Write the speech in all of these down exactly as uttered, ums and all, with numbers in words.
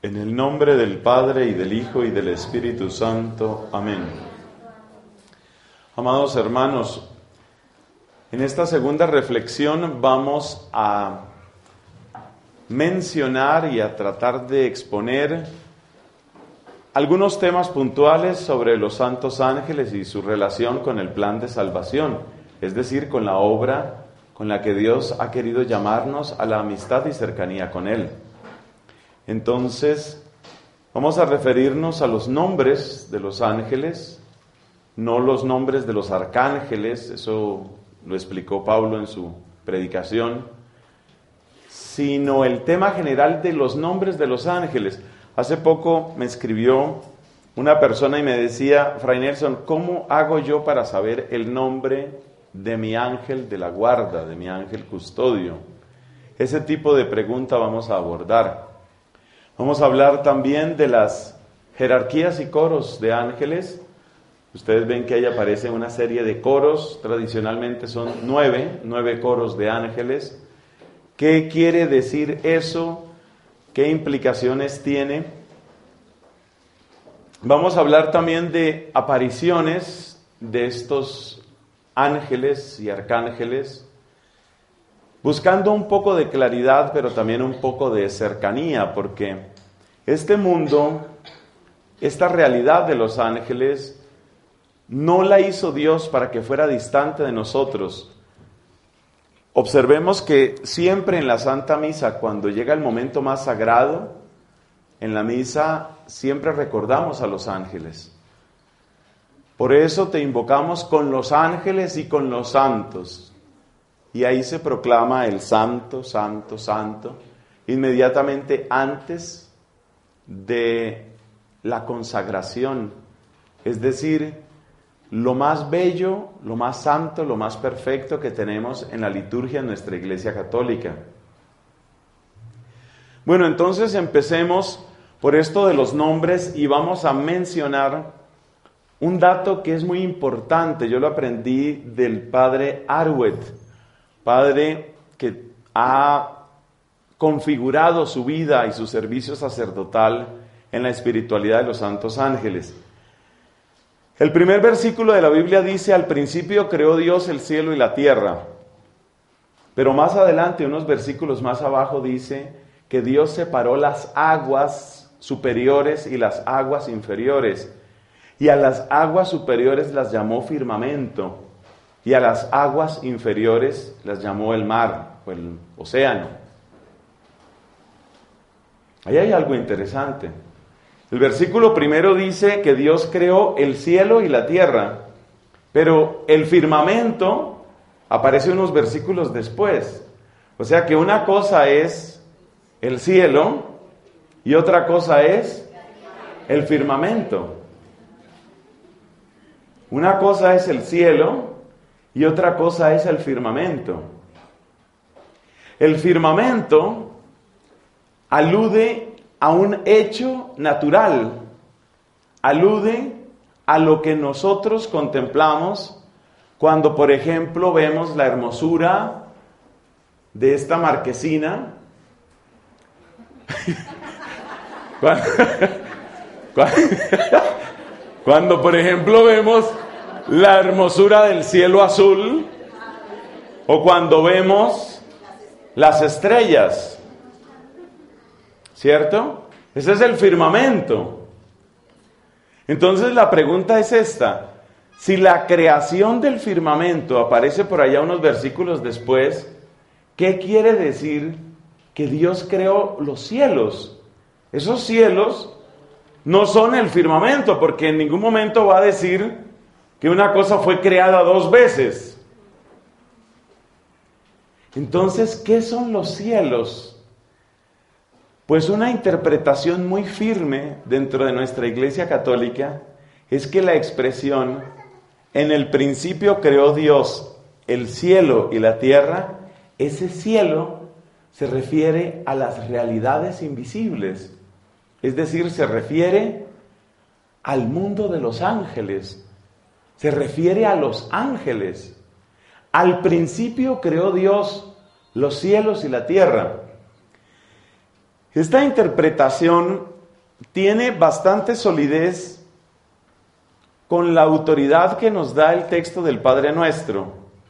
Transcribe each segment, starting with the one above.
En el nombre del Padre, y del Hijo, y del Espíritu Santo. Amén. Amados hermanos, en esta segunda reflexión vamos a mencionar y a tratar de exponer algunos temas puntuales sobre los santos ángeles y su relación con el plan de salvación, es decir, con la obra con la que Dios ha querido llamarnos a la amistad y cercanía con Él. Entonces, vamos a referirnos a los nombres de los ángeles, no los nombres de los arcángeles, eso lo explicó Pablo en su predicación, sino el tema general de los nombres de los ángeles. Hace poco me escribió una persona y me decía: Fray Nelson, ¿cómo hago yo para saber el nombre de mi ángel de la guarda, de mi ángel custodio? Ese tipo de pregunta vamos a abordar. Vamos a hablar también de las jerarquías y coros de ángeles. Ustedes ven que ahí aparece una serie de coros, tradicionalmente son nueve, nueve coros de ángeles. ¿Qué quiere decir eso? ¿Qué implicaciones tiene? Vamos a hablar también de apariciones de estos ángeles y arcángeles, buscando un poco de claridad, pero también un poco de cercanía, porque este mundo, esta realidad de los ángeles, no la hizo Dios para que fuera distante de nosotros. Observemos que siempre en la Santa Misa, cuando llega el momento más sagrado, en la misa siempre recordamos a los ángeles. Por eso te invocamos con los ángeles y con los santos. Y ahí se proclama el santo, santo, santo, inmediatamente antes de la consagración. Es decir, lo más bello, lo más santo, lo más perfecto que tenemos en la liturgia de nuestra Iglesia Católica. Bueno, entonces empecemos por esto de los nombres y vamos a mencionar un dato que es muy importante. Yo lo aprendí del padre Arwet, padre que ha configurado su vida y su servicio sacerdotal en la espiritualidad de los santos ángeles. El primer versículo de la Biblia dice: al principio creó Dios el cielo y la tierra. Pero más adelante, unos versículos más abajo, dice que Dios separó las aguas superiores y las aguas inferiores. Y a las aguas superiores las llamó firmamento, y a las aguas inferiores las llamó el mar o el océano. Ahí hay algo interesante. El versículo primero dice que Dios creó el cielo y la tierra, pero el firmamento aparece unos versículos después. O sea que una cosa es el cielo y otra cosa es el firmamento. Una cosa es el cielo y otra cosa es el firmamento. El firmamento alude a un hecho natural, alude a lo que nosotros contemplamos cuando, por ejemplo, vemos la hermosura de esta marquesina. cuando, cuando, cuando, por ejemplo, vemos la hermosura del cielo azul, o cuando vemos las estrellas, ¿cierto? Ese es el firmamento. Entonces la pregunta es esta: si la creación del firmamento aparece por allá unos versículos después, ¿qué quiere decir que Dios creó los cielos? Esos cielos no son el firmamento, porque en ningún momento va a decir que una cosa fue creada dos veces. Entonces, ¿qué son los cielos? Pues una interpretación muy firme dentro de nuestra Iglesia Católica es que la expresión "en el principio creó Dios el cielo y la tierra", ese cielo se refiere a las realidades invisibles, es decir, se refiere al mundo de los ángeles, se refiere a los ángeles. Al principio creó Dios los cielos y la tierra. Esta interpretación tiene bastante solidez con la autoridad que nos da el texto del Padre Nuestro.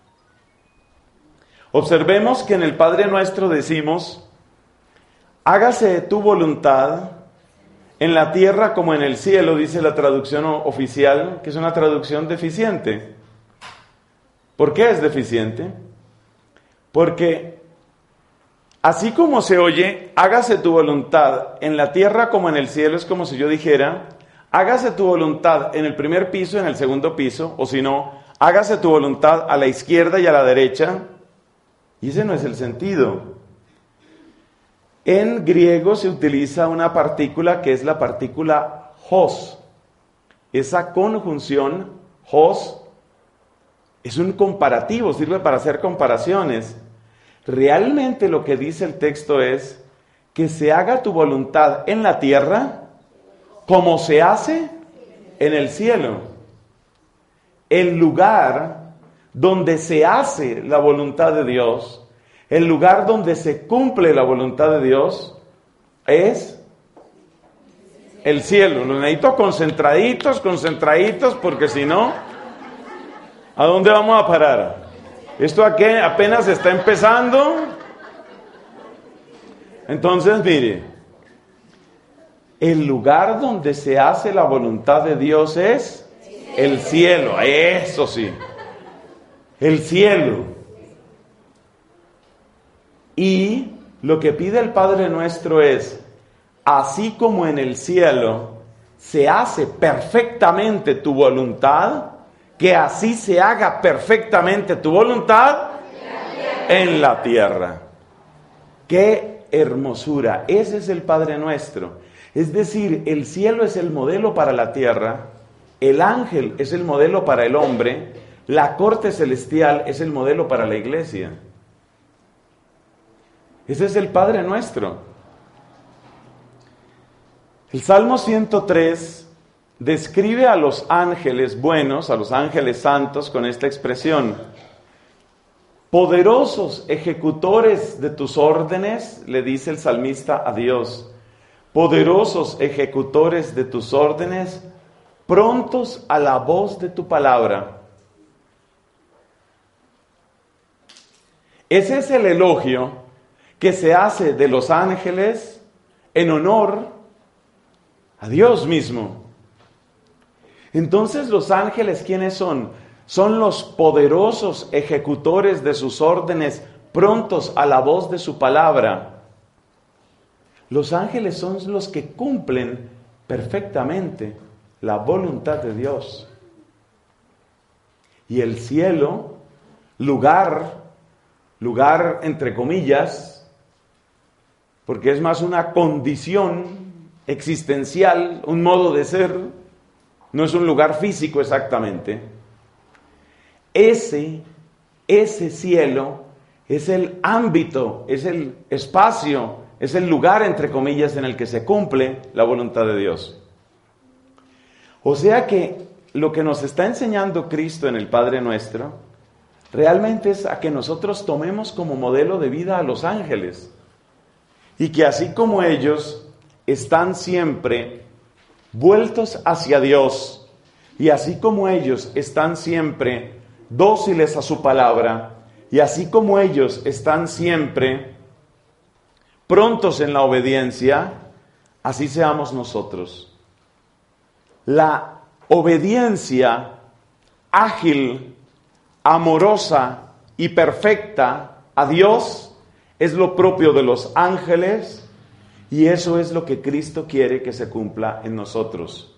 Observemos que en el Padre Nuestro decimos: hágase tu voluntad en la tierra como en el cielo, dice la traducción oficial, que es una traducción deficiente. ¿Por qué es deficiente? Porque así como se oye, hágase tu voluntad en la tierra como en el cielo, es como si yo dijera, hágase tu voluntad en el primer piso y en el segundo piso, o si no, hágase tu voluntad a la izquierda y a la derecha. Y ese no es el sentido. En griego se utiliza una partícula que es la partícula hos. Esa conjunción, hos, es un comparativo, sirve para hacer comparaciones. Realmente lo que dice el texto es que se haga tu voluntad en la tierra como se hace en el cielo. El lugar donde se hace la voluntad de Dios, el lugar donde se cumple la voluntad de Dios, es el cielo. Los necesito concentraditos, concentraditos, porque si no, ¿a dónde vamos a parar? Esto aquí apenas está empezando. Entonces, mire, el lugar donde se hace la voluntad de Dios es el cielo. Eso sí, el cielo. Y lo que pide el Padre Nuestro es: así como en el cielo se hace perfectamente tu voluntad, que así se haga perfectamente tu voluntad en la tierra. ¡Qué hermosura! Ese es el Padre Nuestro. Es decir, el cielo es el modelo para la tierra, el ángel es el modelo para el hombre, la corte celestial es el modelo para la iglesia. Ese es el Padre Nuestro. El Salmo ciento tres describe a los ángeles buenos, a los ángeles santos, con esta expresión: poderosos ejecutores de tus órdenes, le dice el salmista a Dios. Poderosos ejecutores de tus órdenes, prontos a la voz de tu palabra. Ese es el elogio que se hace de los ángeles en honor a Dios mismo. Entonces, los ángeles, ¿quiénes son? Son los poderosos ejecutores de sus órdenes, prontos a la voz de su palabra. Los ángeles son los que cumplen perfectamente la voluntad de Dios. Y el cielo, lugar, lugar entre comillas, porque es más una condición existencial, un modo de ser, no es un lugar físico exactamente. Ese, ese cielo es el ámbito, es el espacio, es el lugar, entre comillas, en el que se cumple la voluntad de Dios. O sea que lo que nos está enseñando Cristo en el Padre Nuestro, realmente es a que nosotros tomemos como modelo de vida a los ángeles. Y que así como ellos están siempre vueltos hacia Dios, y así como ellos están siempre dóciles a su palabra, y así como ellos están siempre prontos en la obediencia, así seamos nosotros. La obediencia ágil, amorosa y perfecta a Dios es lo propio de los ángeles, y eso es lo que Cristo quiere que se cumpla en nosotros.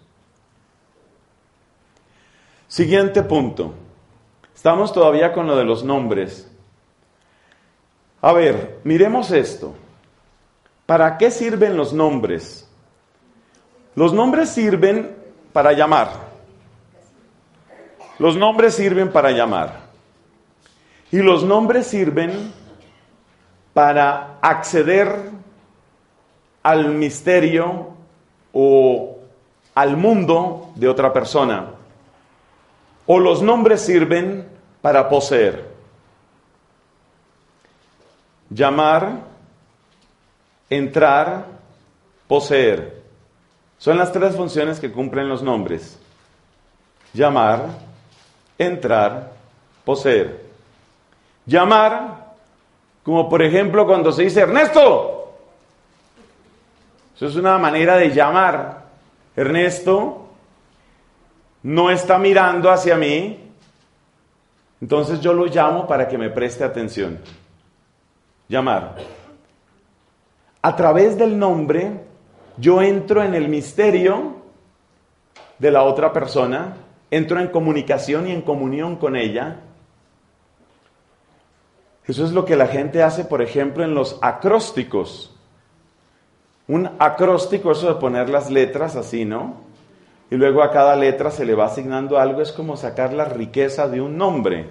Siguiente punto. Estamos todavía con lo de los nombres. A ver, miremos esto. ¿Para qué sirven los nombres? Los nombres sirven para llamar. Los nombres sirven para llamar. Y los nombres sirven para acceder al misterio o al mundo de otra persona. O los nombres sirven para poseer. Llamar, entrar, poseer. Son las tres funciones que cumplen los nombres: llamar, entrar, poseer. Llamar, como por ejemplo cuando se dice Ernesto. Eso es una manera de llamar. Ernesto no está mirando hacia mí, entonces yo lo llamo para que me preste atención. Llamar. A través del nombre, yo entro en el misterio de la otra persona, entro en comunicación y en comunión con ella. Eso es lo que la gente hace, por ejemplo, en los acrósticos. Un acróstico, eso de poner las letras así, ¿no? Y luego a cada letra se le va asignando algo, es como sacar la riqueza de un nombre.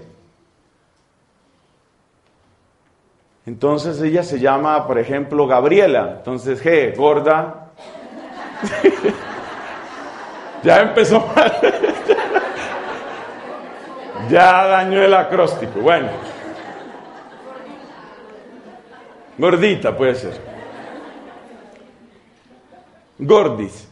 Entonces ella se llama, por ejemplo, Gabriela. Entonces, G, gorda. Ya empezó mal. Ya dañó el acróstico. Bueno. Gordita puede ser. Gordis.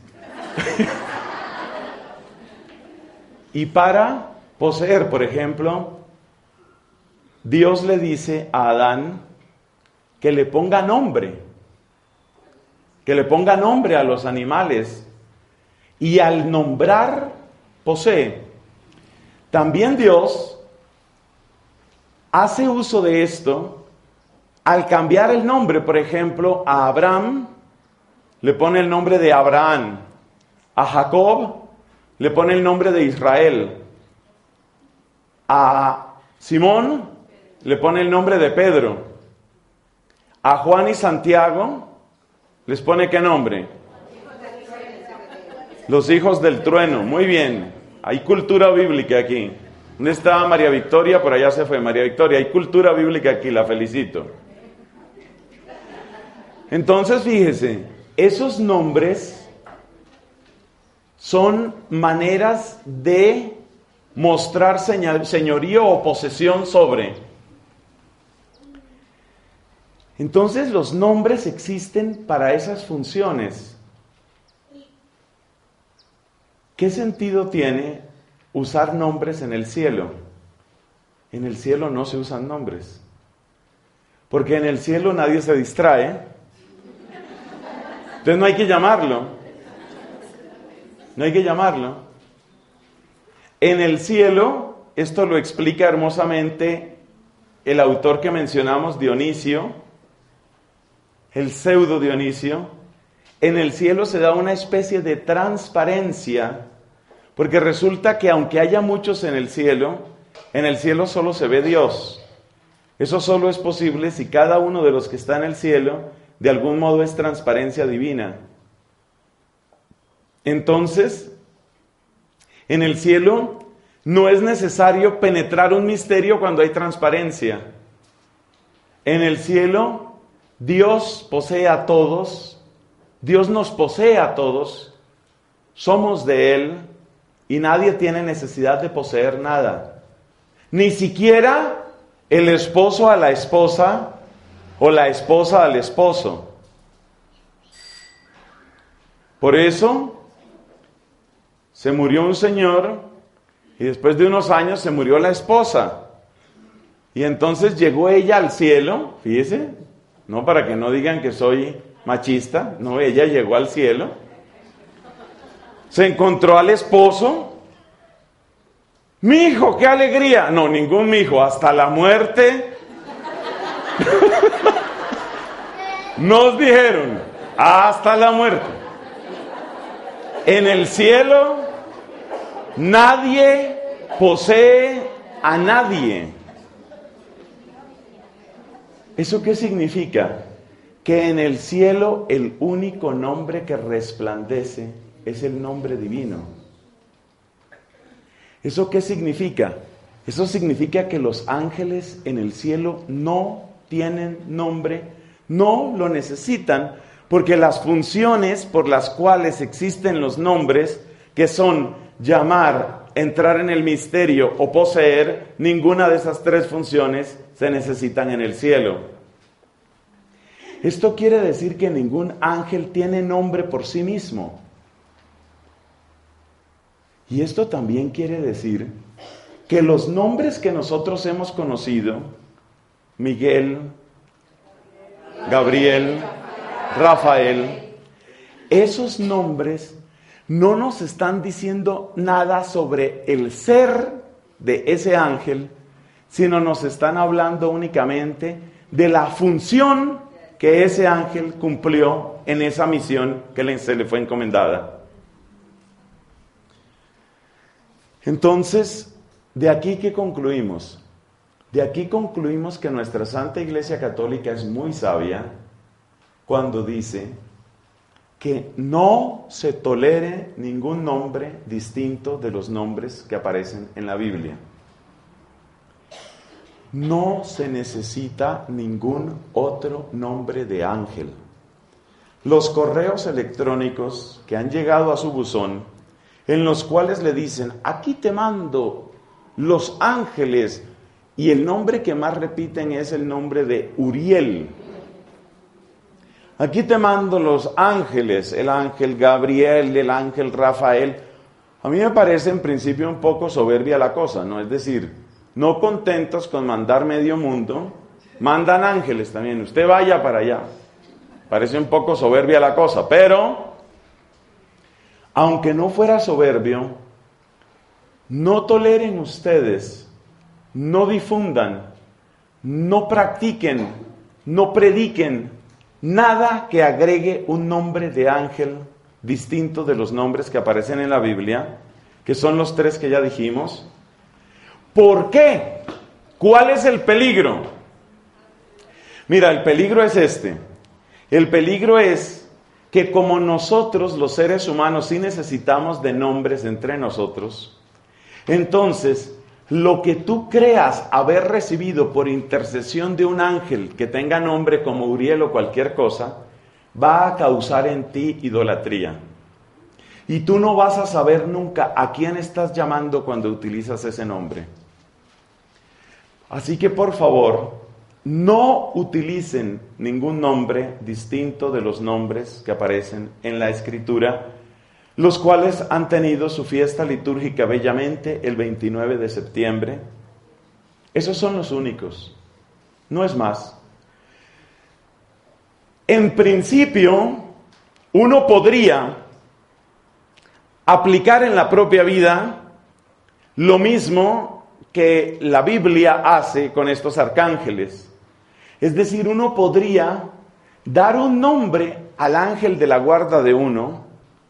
Y para poseer, por ejemplo, Dios le dice a Adán que le ponga nombre, que le ponga nombre a los animales, y al nombrar, posee. También Dios hace uso de esto al cambiar el nombre. Por ejemplo, a Abraham le pone el nombre de Abraham, a Jacob le pone el nombre de Israel, a Simón le pone el nombre de Pedro, a Juan y Santiago les pone ¿qué nombre? Los hijos del trueno. Muy bien, hay cultura bíblica aquí. ¿Dónde estaba María Victoria? Por allá se fue María Victoria. Hay cultura bíblica aquí, la felicito. Entonces, fíjese, esos nombres son maneras de mostrar señorío o posesión sobre. Entonces, los nombres existen para esas funciones. ¿Qué sentido tiene usar nombres en el cielo? En el cielo no se usan nombres, porque en el cielo nadie se distrae. Entonces no hay que llamarlo. No hay que llamarlo. En el cielo, esto lo explica hermosamente el autor que mencionamos, Dionisio, el pseudo Dionisio. En el cielo se da una especie de transparencia, porque resulta que aunque haya muchos en el cielo, en el cielo solo se ve Dios. Eso solo es posible si cada uno de los que está en el cielo de algún modo es transparencia divina. Entonces, en el cielo no es necesario penetrar un misterio cuando hay transparencia. En el cielo, Dios posee a todos, Dios nos posee a todos, somos de Él y nadie tiene necesidad de poseer nada. Ni siquiera el esposo a la esposa o la esposa al esposo. Por eso se murió un señor y después de unos años se murió la esposa. Y entonces llegó ella al cielo, fíjese, no para que no digan que soy machista, no, ella llegó al cielo, se encontró al esposo. Mi hijo, qué alegría. No, ningún mi hijo, hasta la muerte. Nos dijeron, hasta la muerte. En el cielo, nadie posee a nadie. ¿Eso qué significa? Que en el cielo el único nombre que resplandece es el nombre divino. ¿Eso qué significa? Eso significa que los ángeles en el cielo no tienen nombre, no lo necesitan, porque las funciones por las cuales existen los nombres, que son llamar, entrar en el misterio o poseer, ninguna de esas tres funciones se necesitan en el cielo. Esto quiere decir que ningún ángel tiene nombre por sí mismo. Y esto también quiere decir que los nombres que nosotros hemos conocido, Miguel, Gabriel, Rafael, esos nombres no nos están diciendo nada sobre el ser de ese ángel, sino nos están hablando únicamente de la función que ese ángel cumplió en esa misión que le, se le fue encomendada. Entonces, ¿de aquí qué concluimos? De aquí concluimos que nuestra Santa Iglesia Católica es muy sabia cuando dice que no se tolere ningún nombre distinto de los nombres que aparecen en la Biblia. No se necesita ningún otro nombre de ángel. Los correos electrónicos que han llegado a su buzón, en los cuales le dicen, aquí te mando los ángeles, y el nombre que más repiten es el nombre de Uriel. Aquí te mando los ángeles, el ángel Gabriel, el ángel Rafael. A mí me parece en principio un poco soberbia la cosa, ¿no? Es decir, no contentos con mandar medio mundo, mandan ángeles también. Usted vaya para allá. Parece un poco soberbia la cosa, pero aunque no fuera soberbio, no toleren ustedes, no difundan, no practiquen, no prediquen nada que agregue un nombre de ángel distinto de los nombres que aparecen en la Biblia, que son los tres que ya dijimos. ¿Por qué? ¿Cuál es el peligro? Mira, el peligro es este. El peligro es que como nosotros, los seres humanos, sí necesitamos de nombres entre nosotros, entonces lo que tú creas haber recibido por intercesión de un ángel que tenga nombre como Uriel o cualquier cosa, va a causar en ti idolatría. Y tú no vas a saber nunca a quién estás llamando cuando utilizas ese nombre. Así que por favor, no utilicen ningún nombre distinto de los nombres que aparecen en la Escritura, los cuales han tenido su fiesta litúrgica bellamente el veintinueve de septiembre. Esos son los únicos, no es más. En principio, uno podría aplicar en la propia vida lo mismo que la Biblia hace con estos arcángeles. Es decir, uno podría dar un nombre al ángel de la guarda de uno,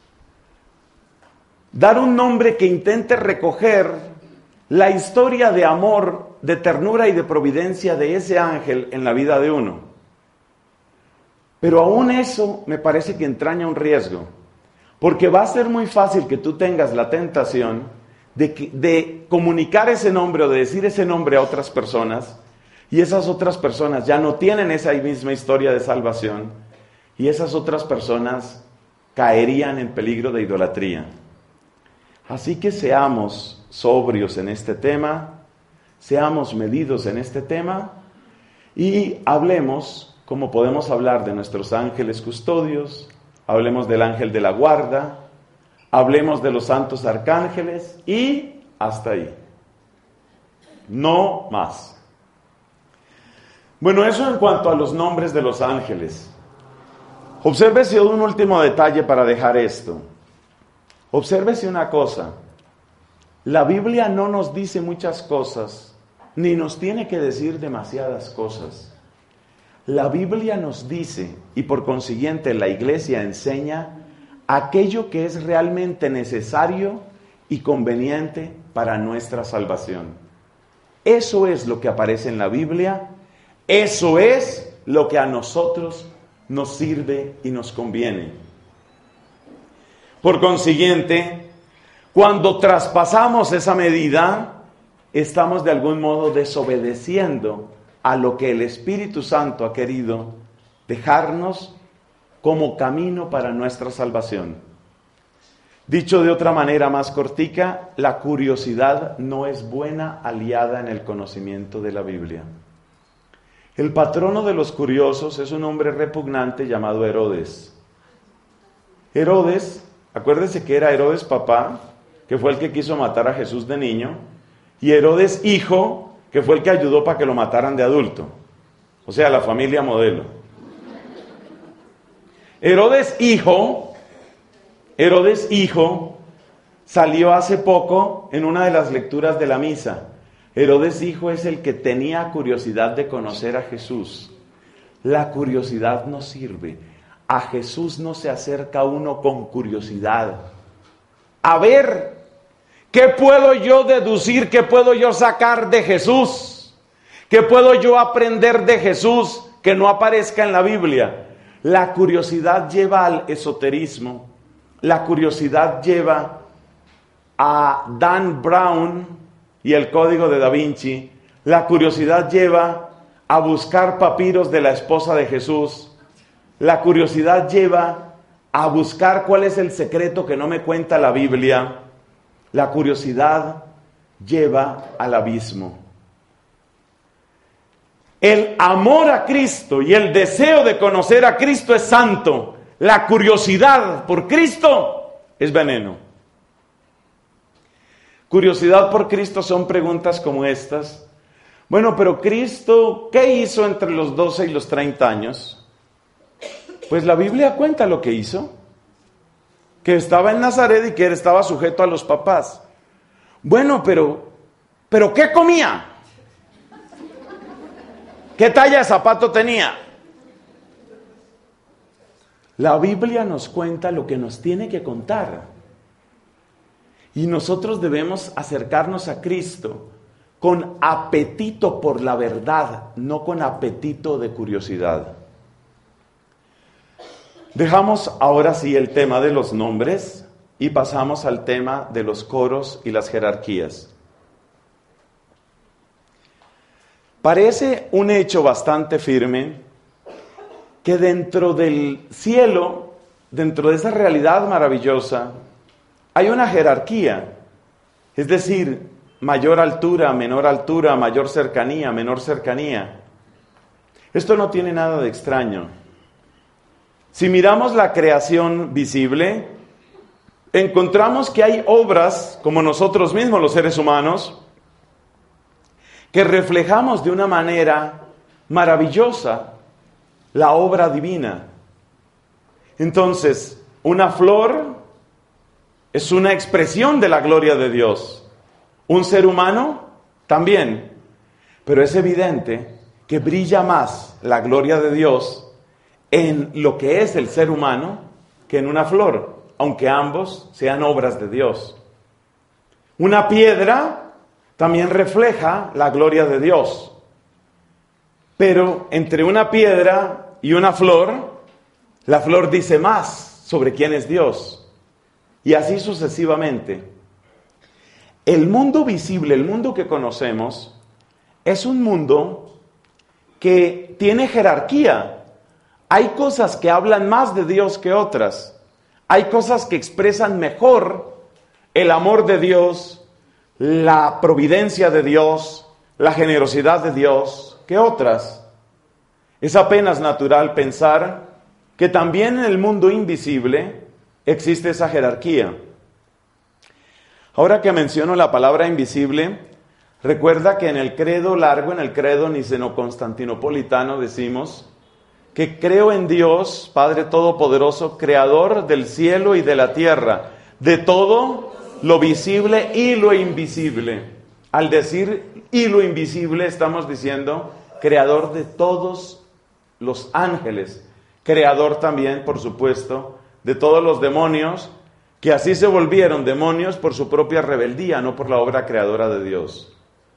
dar un nombre que intente recoger la historia de amor, de ternura y de providencia de ese ángel en la vida de uno. Pero aún eso me parece que entraña un riesgo, porque va a ser muy fácil que tú tengas la tentación de, que, de comunicar ese nombre o de decir ese nombre a otras personas, y esas otras personas ya no tienen esa misma historia de salvación, y esas otras personas caerían en peligro de idolatría. Así que seamos sobrios en este tema, seamos medidos en este tema y hablemos como podemos hablar de nuestros ángeles custodios, hablemos del ángel de la guarda, hablemos de los santos arcángeles y hasta ahí. No más. Bueno, eso en cuanto a los nombres de los ángeles. Obsérvese un último detalle para dejar esto. Obsérvese una cosa, la Biblia no nos dice muchas cosas, ni nos tiene que decir demasiadas cosas. La Biblia nos dice, y por consiguiente la Iglesia enseña, aquello que es realmente necesario y conveniente para nuestra salvación. Eso es lo que aparece en la Biblia, eso es lo que a nosotros nos sirve y nos conviene. Por consiguiente, cuando traspasamos esa medida, estamos de algún modo desobedeciendo a lo que el Espíritu Santo ha querido dejarnos como camino para nuestra salvación. Dicho de otra manera más cortica, la curiosidad no es buena aliada en el conocimiento de la Biblia. El patrono de los curiosos es un hombre repugnante llamado Herodes. Herodes, acuérdense que era Herodes papá, que fue el que quiso matar a Jesús de niño, y Herodes hijo, que fue el que ayudó para que lo mataran de adulto. O sea, la familia modelo. Herodes hijo, Herodes hijo, salió hace poco en una de las lecturas de la misa. Herodes hijo es el que tenía curiosidad de conocer a Jesús. La curiosidad no sirve. A Jesús no se acerca uno con curiosidad. A ver, ¿qué puedo yo deducir? ¿Qué puedo yo sacar de Jesús? ¿Qué puedo yo aprender de Jesús que no aparezca en la Biblia? La curiosidad lleva al esoterismo. La curiosidad lleva a Dan Brown y el Código de Da Vinci. La curiosidad lleva a buscar papiros de la esposa de Jesús. La curiosidad lleva a buscar cuál es el secreto que no me cuenta la Biblia. La curiosidad lleva al abismo. El amor a Cristo y el deseo de conocer a Cristo es santo. La curiosidad por Cristo es veneno. Curiosidad por Cristo son preguntas como estas. Bueno, pero Cristo, ¿qué hizo entre los doce y los treinta años? Pues la Biblia cuenta lo que hizo. Que estaba en Nazaret y que él estaba sujeto a los papás. Bueno, pero, ¿pero qué comía? ¿Qué talla de zapato tenía? La Biblia nos cuenta lo que nos tiene que contar. Y nosotros debemos acercarnos a Cristo con apetito por la verdad, no con apetito de curiosidad. Dejamos ahora sí el tema de los nombres y pasamos al tema de los coros y las jerarquías. Parece un hecho bastante firme que dentro del cielo, dentro de esa realidad maravillosa, hay una jerarquía, es decir, mayor altura, menor altura, mayor cercanía, menor cercanía. Esto no tiene nada de extraño. Si miramos la creación visible, encontramos que hay obras, como nosotros mismos los seres humanos, que reflejamos de una manera maravillosa la obra divina. Entonces, una flor es una expresión de la gloria de Dios. Un ser humano también. Pero es evidente que brilla más la gloria de Dios en lo que es el ser humano que en una flor, aunque ambos sean obras de Dios. Una piedra también refleja la gloria de Dios. Pero entre una piedra y una flor, la flor dice más sobre quién es Dios. Y así sucesivamente. El mundo visible, el mundo que conocemos, es un mundo que tiene jerarquía. Hay cosas que hablan más de Dios que otras. Hay cosas que expresan mejor el amor de Dios, la providencia de Dios, la generosidad de Dios que otras. Es apenas natural pensar que también en el mundo invisible existe esa jerarquía. Ahora que menciono la palabra invisible, recuerda que en el credo largo, en el credo niceno-constantinopolitano decimos que creo en Dios, Padre Todopoderoso, Creador del cielo y de la tierra, de todo lo visible y lo invisible. Al decir y lo invisible estamos diciendo Creador de todos los ángeles, Creador también, por supuesto, de todos los demonios, que así se volvieron demonios por su propia rebeldía, no por la obra creadora de Dios.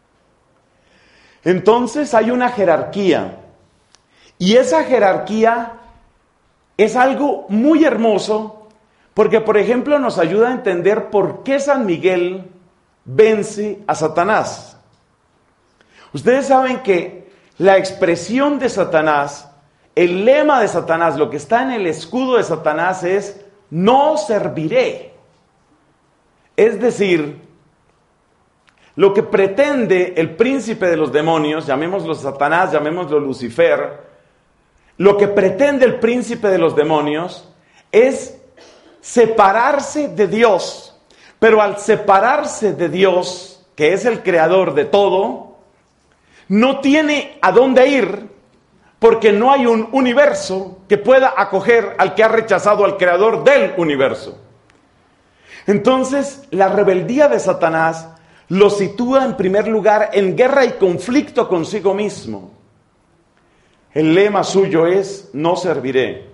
Entonces hay una jerarquía. Y esa jerarquía es algo muy hermoso porque, por ejemplo, nos ayuda a entender por qué San Miguel vence a Satanás. Ustedes saben que la expresión de Satanás, el lema de Satanás, lo que está en el escudo de Satanás es no serviré. Es decir, lo que pretende el príncipe de los demonios, llamémoslo Satanás, llamémoslo Lucifer, lo que pretende el príncipe de los demonios es separarse de Dios, Pero al separarse de Dios, que es el creador de todo, no tiene a dónde ir, porque no hay un universo que pueda acoger al que ha rechazado al creador del universo. Entonces, la rebeldía de Satanás lo sitúa en primer lugar en guerra y conflicto consigo mismo. El lema suyo es: no serviré.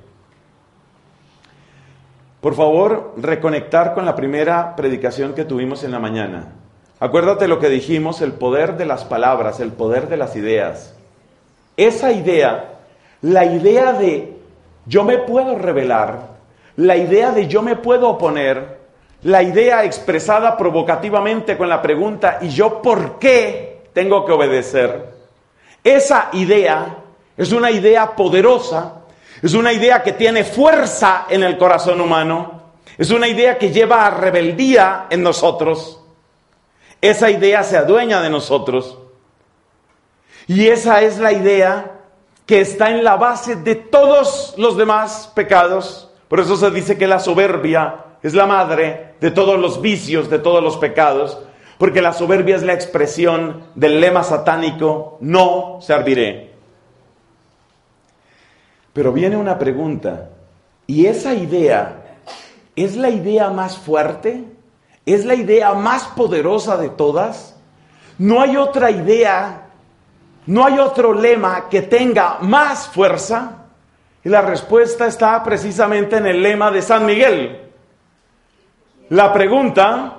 Por favor, reconectar con la primera predicación que tuvimos en la mañana. Acuérdate lo que dijimos, el poder de las palabras, el poder de las ideas. Esa idea, la idea de yo me puedo rebelar, la idea de yo me puedo oponer, la idea expresada provocativamente con la pregunta ¿y yo por qué tengo que obedecer? Esa idea es una idea poderosa, es una idea que tiene fuerza en el corazón humano, es una idea que lleva a rebeldía en nosotros. Esa idea se adueña de nosotros. Y esa es la idea que está en la base de todos los demás pecados. Por eso se dice que la soberbia es la madre de todos los vicios, de todos los pecados, porque la soberbia es la expresión del lema satánico: no serviré. Pero viene una pregunta, ¿y esa idea es la idea más fuerte? ¿Es la idea más poderosa de todas? ¿No hay otra idea, no hay otro lema que tenga más fuerza? Y la respuesta está precisamente en el lema de San Miguel. La pregunta: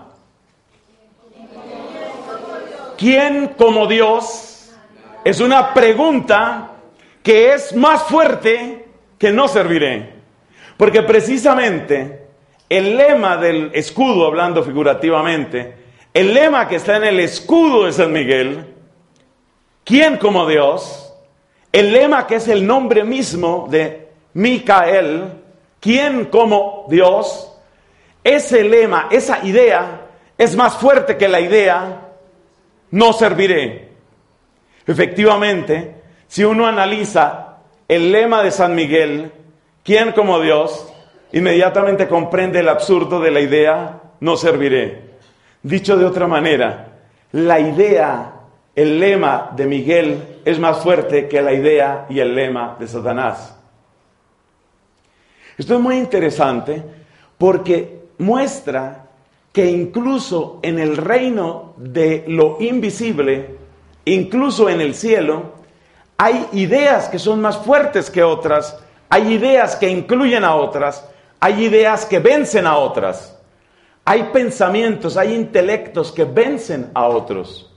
¿quién como Dios? Es una pregunta que es más fuerte que no serviré. Porque precisamente el lema del escudo, hablando figurativamente, el lema que está en el escudo de San Miguel, ¿quién como Dios? El lema que es el nombre mismo de Micael, ¿quién como Dios? Ese lema, esa idea, es más fuerte que la idea: no serviré. Efectivamente, si uno analiza el lema de San Miguel, ¿quién como Dios?, inmediatamente comprende el absurdo de la idea: no serviré. Dicho de otra manera, la idea, el lema de Miguel es más fuerte que la idea y el lema de Satanás. Esto es muy interesante porque muestra que incluso en el reino de lo invisible, incluso en el cielo, hay ideas que son más fuertes que otras, hay ideas que incluyen a otras, hay ideas que vencen a otras, hay pensamientos, hay intelectos que vencen a otros.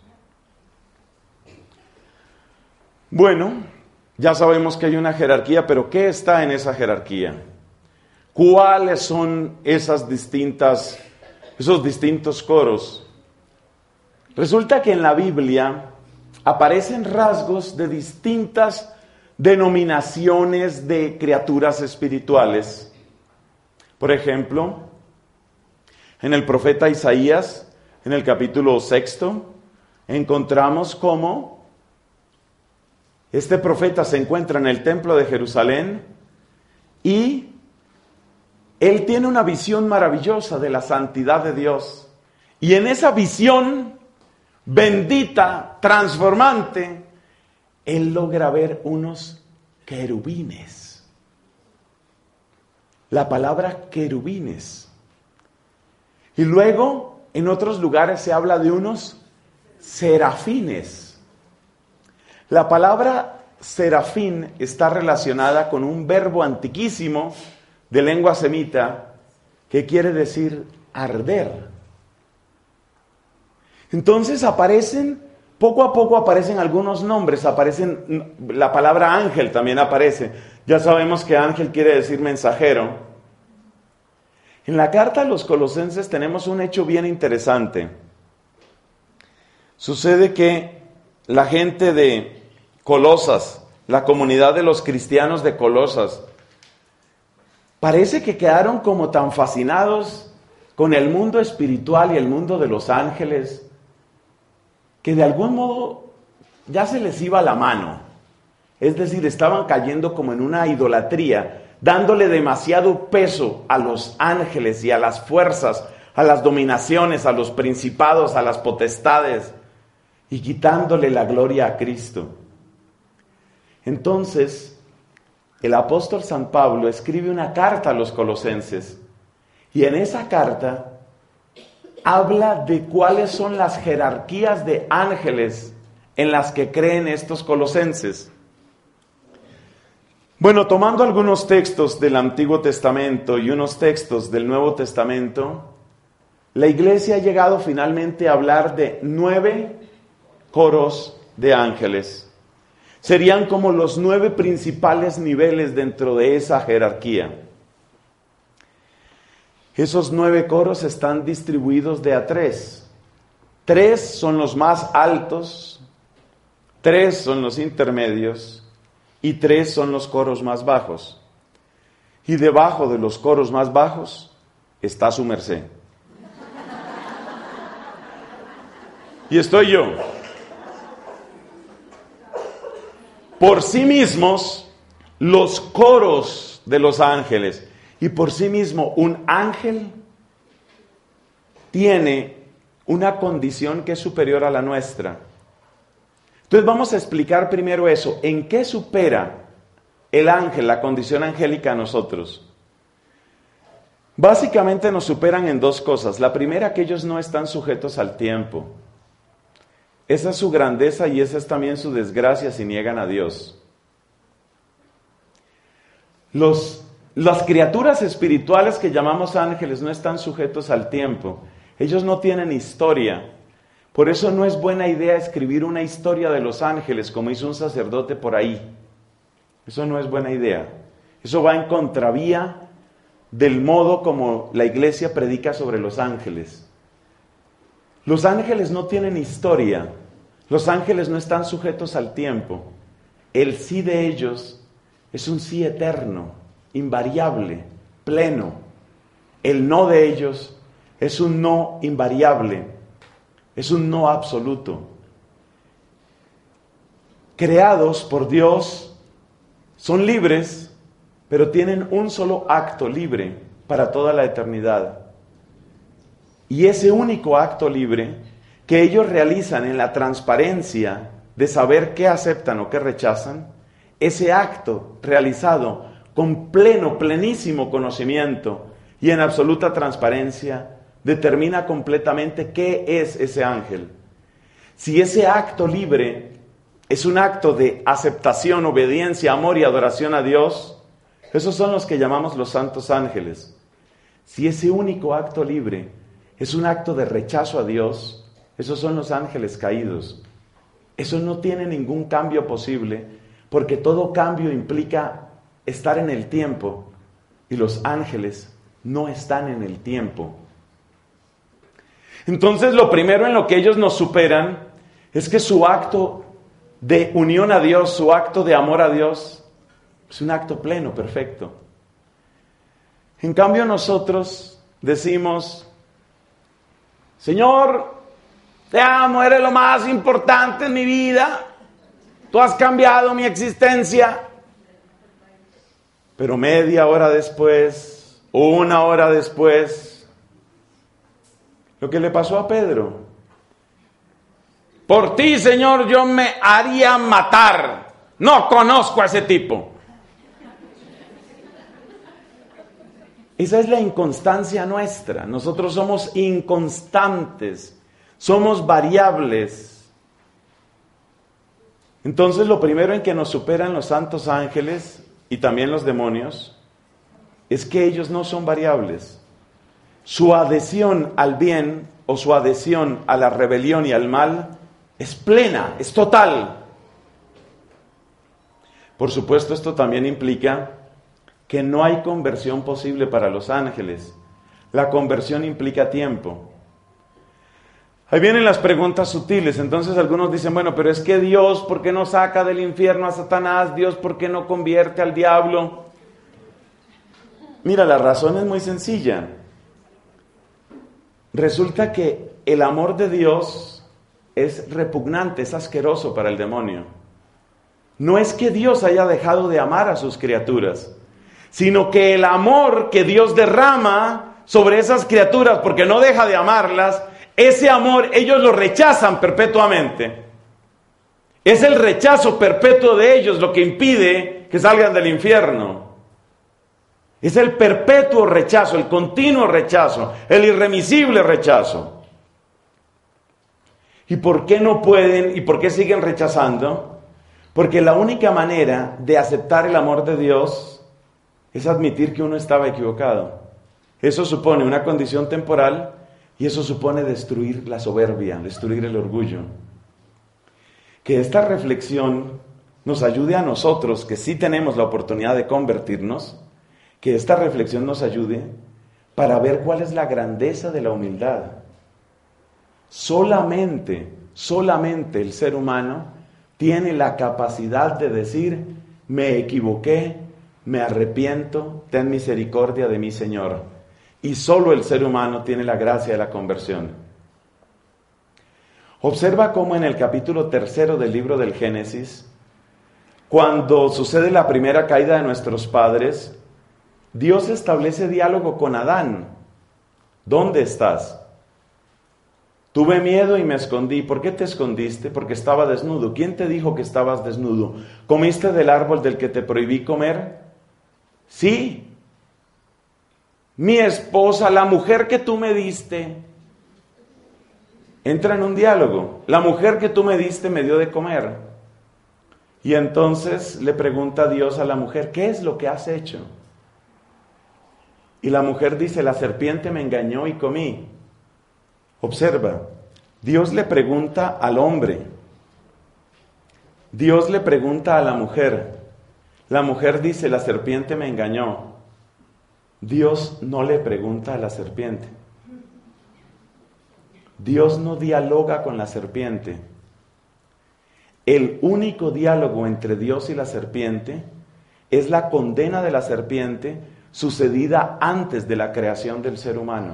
Bueno, ya sabemos que hay una jerarquía, pero ¿qué está en esa jerarquía? ¿Cuáles son esas distintas, esos distintos coros? Resulta que en la Biblia aparecen rasgos de distintas denominaciones de criaturas espirituales. Por ejemplo, en el profeta Isaías, en el capítulo sexto, encontramos cómo este profeta se encuentra en el templo de Jerusalén y él tiene una visión maravillosa de la santidad de Dios. Y en esa visión bendita, transformante, él logra ver unos querubines. La palabra querubines. Y luego, en otros lugares se habla de unos serafines. La palabra serafín está relacionada con un verbo antiquísimo de lengua semita que quiere decir arder. Entonces aparecen, poco a poco aparecen algunos nombres, aparecen, la palabra ángel también aparece. Ya sabemos que ángel quiere decir mensajero. En la carta a los Colosenses tenemos un hecho bien interesante. Sucede que la gente de Colosas, la comunidad de los cristianos de Colosas, parece que quedaron como tan fascinados con el mundo espiritual y el mundo de los ángeles, que de algún modo ya se les iba la mano. Es decir, estaban cayendo como en una idolatría, dándole demasiado peso a los ángeles y a las fuerzas, a las dominaciones, a los principados, a las potestades, y quitándole la gloria a Cristo. Entonces, el apóstol San Pablo escribe una carta a los colosenses, y en esa carta habla de cuáles son las jerarquías de ángeles en las que creen estos colosenses. Bueno, tomando algunos textos del Antiguo Testamento y unos textos del Nuevo Testamento, la Iglesia ha llegado finalmente a hablar de nueve coros de ángeles. Serían como los nueve principales niveles dentro de esa jerarquía. Esos nueve coros están distribuidos de a tres. Tres son los más altos, tres son los intermedios y tres son los coros más bajos. Y debajo de los coros más bajos está su merced. Y estoy yo. Por sí mismos, los coros de los ángeles, y por sí mismo un ángel tiene una condición que es superior a la nuestra. Entonces vamos a explicar primero eso. ¿En qué supera el ángel, la condición angélica a nosotros? Básicamente nos superan en dos cosas. La primera, que ellos no están sujetos al tiempo. Esa es su grandeza y esa es también su desgracia si niegan a Dios. Los, las criaturas espirituales que llamamos ángeles no están sujetos al tiempo. Ellos no tienen historia. Por eso no es buena idea escribir una historia de los ángeles como hizo un sacerdote por ahí. Eso no es buena idea. Eso va en contravía del modo como la Iglesia predica sobre los ángeles. Los ángeles no tienen historia. Los ángeles no están sujetos al tiempo. El sí de ellos es un sí eterno, invariable, pleno. El no de ellos es un no invariable, es un no absoluto. Creados por Dios, son libres, pero tienen un solo acto libre para toda la eternidad. Y ese único acto libre que ellos realizan en la transparencia de saber qué aceptan o qué rechazan, ese acto realizado con pleno, plenísimo conocimiento y en absoluta transparencia, determina completamente qué es ese ángel. Si ese acto libre es un acto de aceptación, obediencia, amor y adoración a Dios, esos son los que llamamos los santos ángeles. Si ese único acto libre es un acto de rechazo a Dios, esos son los ángeles caídos. Eso no tiene ningún cambio posible, porque todo cambio implica estar en el tiempo, y los ángeles no están en el tiempo. Entonces, lo primero en lo que ellos nos superan es que su acto de unión a Dios, su acto de amor a Dios, es un acto pleno, perfecto. En cambio, nosotros decimos: Señor, te amo, eres lo más importante en mi vida, tú has cambiado mi existencia. Pero media hora después, una hora después, lo que le pasó a Pedro: por ti, Señor, yo me haría matar, no conozco a ese tipo. Esa es la inconstancia nuestra. Nosotros somos inconstantes, somos variables. Entonces, lo primero en que nos superan los santos ángeles y también los demonios es que ellos no son variables. Su adhesión al bien o su adhesión a la rebelión y al mal es plena, es total. Por supuesto, esto también implica que no hay conversión posible para los ángeles. La conversión implica tiempo. Ahí vienen las preguntas sutiles. Entonces algunos dicen: bueno, pero es que Dios, ¿por qué no saca del infierno a Satanás? Dios, ¿por qué no convierte al diablo? Mira, la razón es muy sencilla. Resulta que el amor de Dios es repugnante, es asqueroso para el demonio. No es que Dios haya dejado de amar a sus criaturas, sino que el amor que Dios derrama sobre esas criaturas porque no deja de amarlas, ese amor ellos lo rechazan perpetuamente. Es el rechazo perpetuo de ellos lo que impide que salgan del infierno. Es el perpetuo rechazo, el continuo rechazo, el irremisible rechazo. ¿Y por qué no pueden y por qué siguen rechazando? Porque la única manera de aceptar el amor de Dios es admitir que uno estaba equivocado. Eso supone una condición temporal y eso supone destruir la soberbia, destruir el orgullo. Que esta reflexión nos ayude a nosotros, que sí tenemos la oportunidad de convertirnos, que esta reflexión nos ayude para ver cuál es la grandeza de la humildad. Solamente, solamente el ser humano tiene la capacidad de decir, me equivoqué, me arrepiento, ten misericordia de mí, Señor. Y solo el ser humano tiene la gracia de la conversión. Observa cómo en el capítulo tercero del libro del Génesis, cuando sucede la primera caída de nuestros padres, Dios establece diálogo con Adán. ¿Dónde estás? Tuve miedo y me escondí. ¿Por qué te escondiste? Porque estaba desnudo. ¿Quién te dijo que estabas desnudo? ¿Comiste del árbol del que te prohibí comer? Sí. Mi esposa, la mujer que tú me diste. Entra en un diálogo. La mujer que tú me diste me dio de comer. Y entonces le pregunta a Dios a la mujer, ¿qué es lo que has hecho? Y la mujer dice, la serpiente me engañó y comí. Observa, Dios le pregunta al hombre, Dios le pregunta a la mujer, la mujer dice, la serpiente me engañó. Dios no le pregunta a la serpiente. Dios no dialoga con la serpiente. El único diálogo entre Dios y la serpiente es la condena de la serpiente sucedida antes de la creación del ser humano.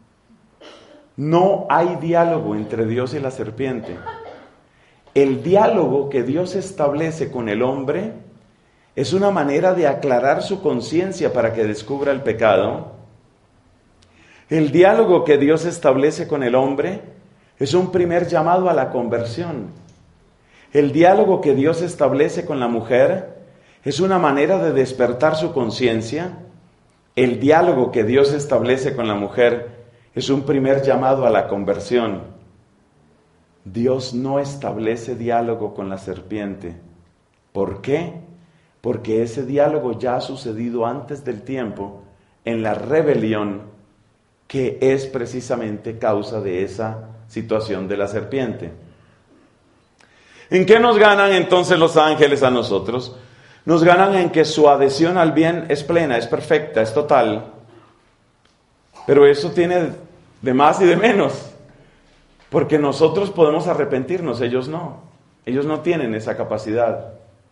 No hay diálogo entre Dios y la serpiente. El diálogo que Dios establece con el hombre es una manera de aclarar su conciencia para que descubra el pecado. El diálogo que Dios establece con el hombre es un primer llamado a la conversión. El diálogo que Dios establece con la mujer es una manera de despertar su conciencia. El diálogo que Dios establece con la mujer es un primer llamado a la conversión. Dios no establece diálogo con la serpiente. ¿Por qué? Porque ese diálogo ya ha sucedido antes del tiempo en la rebelión que es precisamente causa de esa situación de la serpiente. ¿En qué nos ganan entonces los ángeles a nosotros? Nos ganan en que su adhesión al bien es plena, es perfecta, es total. Pero eso tiene de más y de menos. Porque nosotros podemos arrepentirnos, ellos no. Ellos no tienen esa capacidad.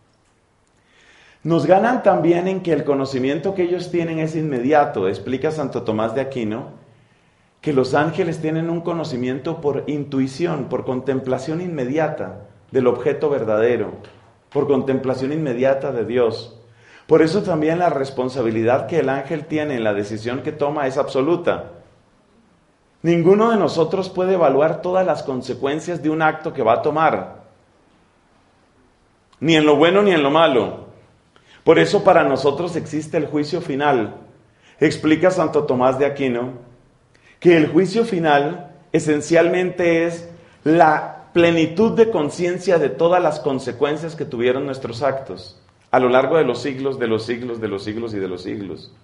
Nos ganan también en que el conocimiento que ellos tienen es inmediato. Explica Santo Tomás de Aquino que los ángeles tienen un conocimiento por intuición, por contemplación inmediata del objeto verdadero, por contemplación inmediata de Dios. Por eso también la responsabilidad que el ángel tiene en la decisión que toma es absoluta. Ninguno de nosotros puede evaluar todas las consecuencias de un acto que va a tomar, ni en lo bueno ni en lo malo. Por eso para nosotros existe el juicio final. Explica Santo Tomás de Aquino que el juicio final esencialmente es la plenitud de conciencia de todas las consecuencias que tuvieron nuestros actos a lo largo de los siglos, de los siglos, de los siglos y de los siglos.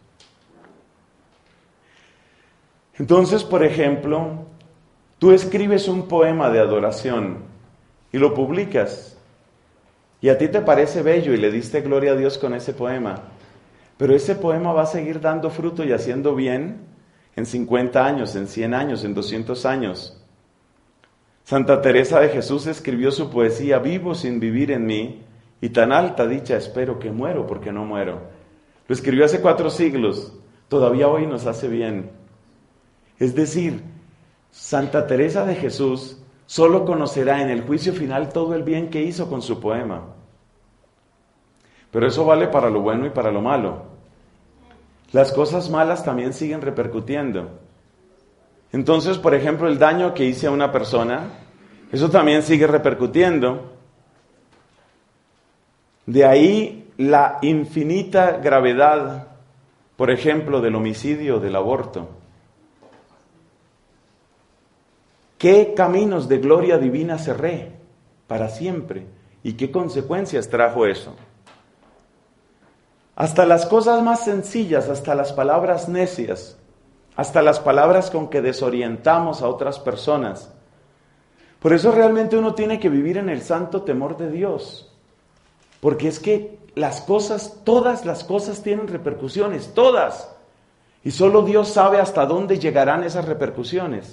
Entonces, por ejemplo, tú escribes un poema de adoración y lo publicas. Y a ti te parece bello y le diste gloria a Dios con ese poema. Pero ese poema va a seguir dando fruto y haciendo bien en cincuenta años, en cien años, en doscientos años. Santa Teresa de Jesús escribió su poesía, vivo sin vivir en mí, y tan alta dicha espero que muero porque no muero. Lo escribió hace cuatro siglos, todavía hoy nos hace bien. Es decir, Santa Teresa de Jesús solo conocerá en el juicio final todo el bien que hizo con su poema. Pero eso vale para lo bueno y para lo malo. las cosas malas también siguen repercutiendo. Entonces, por ejemplo, el daño que hice a una persona, eso también sigue repercutiendo. De ahí la infinita gravedad, por ejemplo, del homicidio, del aborto. ¿Qué caminos de gloria divina cerré para siempre? ¿Y qué consecuencias trajo eso? Hasta las cosas más sencillas, hasta las palabras necias, hasta las palabras con que desorientamos a otras personas. Por eso realmente uno tiene que vivir en el santo temor de Dios. Porque es que las cosas, todas las cosas tienen repercusiones, todas. Y solo Dios sabe hasta dónde llegarán esas repercusiones.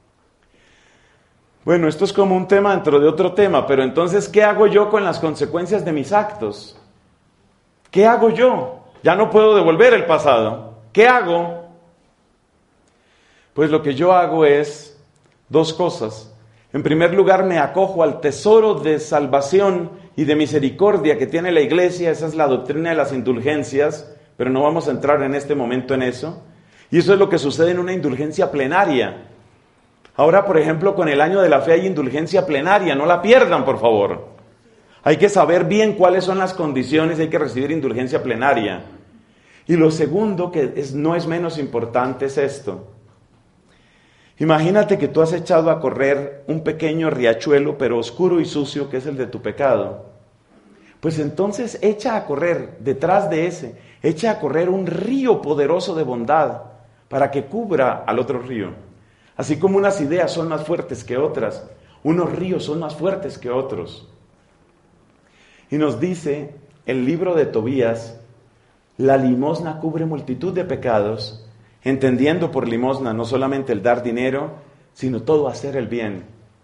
Bueno, esto es como un tema dentro de otro tema, pero entonces, ¿qué hago yo con las consecuencias de mis actos? ¿Qué hago yo? Ya no puedo devolver el pasado. ¿Qué hago? Pues lo que yo hago es dos cosas. En primer lugar, me acojo al tesoro de salvación y de misericordia que tiene la iglesia. Esa es la doctrina de las indulgencias, pero no vamos a entrar en este momento en eso. Y eso es lo que sucede en una indulgencia plenaria. Ahora, por ejemplo, con el año de la fe hay indulgencia plenaria, no la pierdan, por favor. Hay que saber bien cuáles son las condiciones, hay que recibir indulgencia plenaria. Y lo segundo, que es, no es menos importante, es esto. Imagínate que tú has echado a correr un pequeño riachuelo, pero oscuro y sucio, que es el de tu pecado. Pues entonces echa a correr, detrás de ese, echa a correr un río poderoso de bondad para que cubra al otro río. Así como unas ideas son más fuertes que otras, unos ríos son más fuertes que otros. Y nos dice el libro de Tobías, la limosna cubre multitud de pecados, entendiendo por limosna no solamente el dar dinero, sino todo hacer el bien.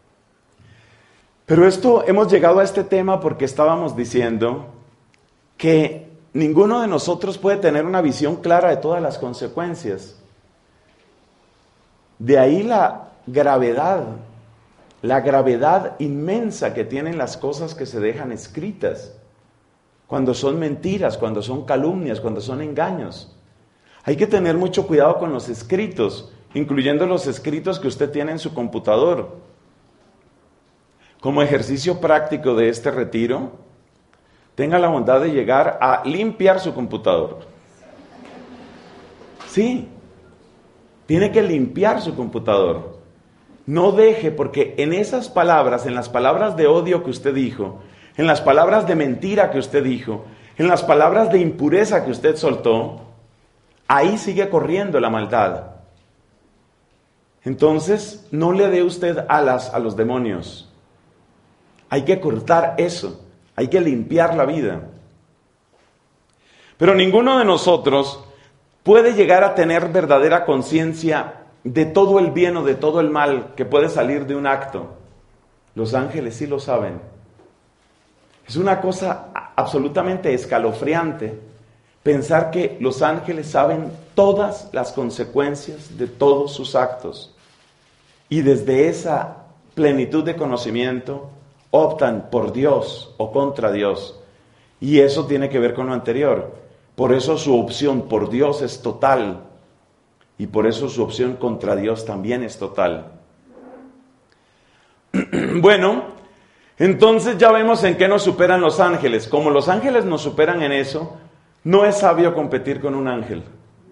Pero esto, hemos llegado a este tema porque estábamos diciendo que ninguno de nosotros puede tener una visión clara de todas las consecuencias. De ahí la gravedad, la gravedad inmensa que tienen las cosas que se dejan escritas, cuando son mentiras, cuando son calumnias, cuando son engaños. Hay que tener mucho cuidado con los escritos, incluyendo los escritos que usted tiene en su computador. Como ejercicio práctico de este retiro, tenga la bondad de llegar a limpiar su computador. Sí, tiene que limpiar su computador. No deje, porque en esas palabras, en las palabras de odio que usted dijo, en las palabras de mentira que usted dijo, en las palabras de impureza que usted soltó, ahí sigue corriendo la maldad. Entonces, no le dé usted alas a los demonios. Hay que cortar eso, hay que limpiar la vida. Pero ninguno de nosotros puede llegar a tener verdadera conciencia de todo el bien o de todo el mal que puede salir de un acto. Los ángeles sí lo saben. Es una cosa absolutamente escalofriante pensar que los ángeles saben todas las consecuencias de todos sus actos. Y desde esa plenitud de conocimiento optan por Dios o contra Dios. Y eso tiene que ver con lo anterior. Por eso su opción por Dios es total. Y por eso su opción contra Dios también es total. Bueno, entonces ya vemos en qué nos superan los ángeles. Como los ángeles nos superan en eso, no es sabio competir con un ángel.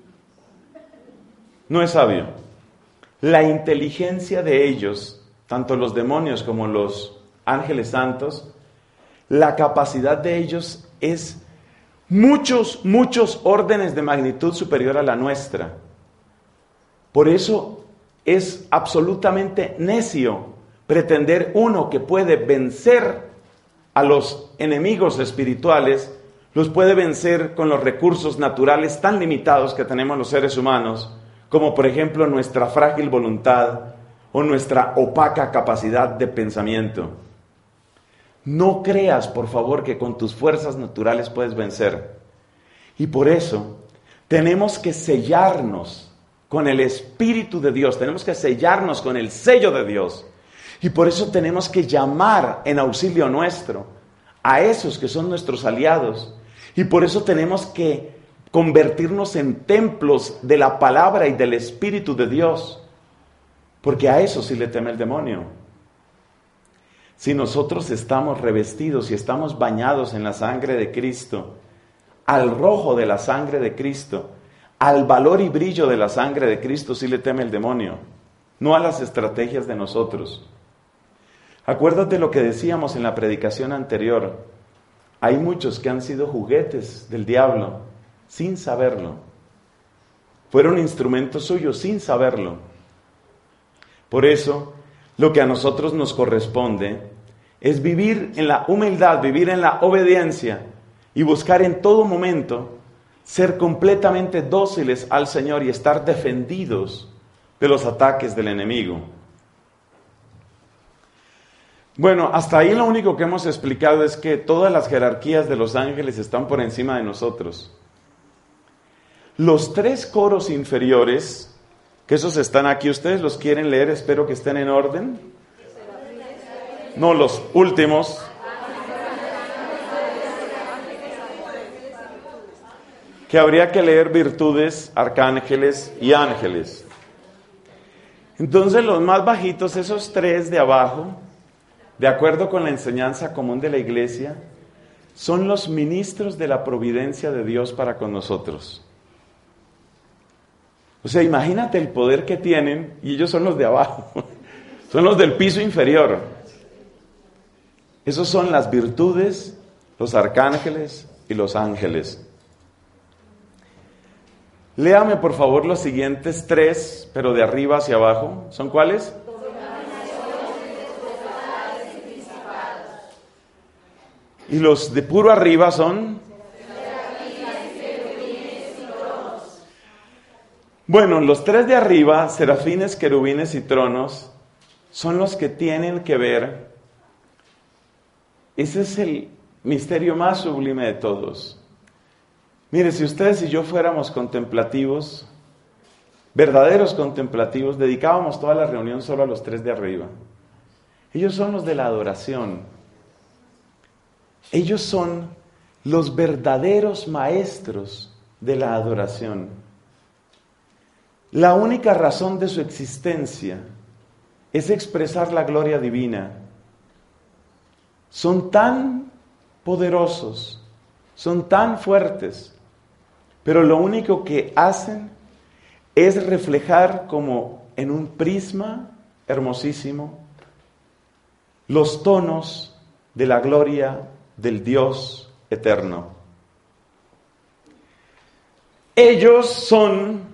No es sabio. La inteligencia de ellos, tanto los demonios como los ángeles santos, la capacidad de ellos es muchos, muchos órdenes de magnitud superior a la nuestra. Por eso es absolutamente necio pretender uno que puede vencer a los enemigos espirituales, los puede vencer con los recursos naturales tan limitados que tenemos los seres humanos, como por ejemplo nuestra frágil voluntad o nuestra opaca capacidad de pensamiento. No creas, por favor, que con tus fuerzas naturales puedes vencer. Y por eso tenemos que sellarnos con el Espíritu de Dios, tenemos que sellarnos con el sello de Dios. Y por eso tenemos que llamar en auxilio nuestro a esos que son nuestros aliados. Y por eso tenemos que convertirnos en templos de la palabra y del Espíritu de Dios, porque a eso sí le teme el demonio. Si nosotros estamos revestidos y estamos bañados en la sangre de Cristo, al rojo de la sangre de Cristo, al valor y brillo de la sangre de Cristo, sí le teme el demonio, no a las estrategias de nosotros. Acuérdate lo que decíamos en la predicación anterior. Hay muchos que han sido juguetes del diablo sin saberlo. Fueron instrumentos suyos sin saberlo. Por eso, lo que a nosotros nos corresponde es vivir en la humildad, vivir en la obediencia y buscar en todo momento ser completamente dóciles al Señor y estar defendidos de los ataques del enemigo. Bueno, hasta ahí lo único que hemos explicado es que todas las jerarquías de los ángeles están por encima de nosotros. Los tres coros inferiores, que esos están aquí, ¿ustedes los quieren leer? Espero que estén en orden. No, los últimos. Que habría que leer virtudes, arcángeles y ángeles. Entonces los más bajitos, esos tres de abajo, de acuerdo con la enseñanza común de la iglesia, son los ministros de la providencia de Dios para con nosotros. O sea, imagínate el poder que tienen, y ellos son los de abajo, son los del piso inferior. Esos son las virtudes, los arcángeles y los ángeles. Léame por favor los siguientes tres, pero de arriba hacia abajo. ¿Son cuáles? Y los de puro arriba son... Bueno, los tres de arriba, serafines, querubines y tronos, son los que tienen que ver. Ese es el misterio más sublime de todos. Mire, si ustedes y yo fuéramos contemplativos, verdaderos contemplativos, dedicábamos toda la reunión solo a los tres de arriba. Ellos son los de la adoración. Ellos son los verdaderos maestros de la adoración. La única razón de su existencia es expresar la gloria divina. Son tan poderosos, son tan fuertes, pero lo único que hacen es reflejar como en un prisma hermosísimo los tonos de la gloria del Dios eterno. Ellos son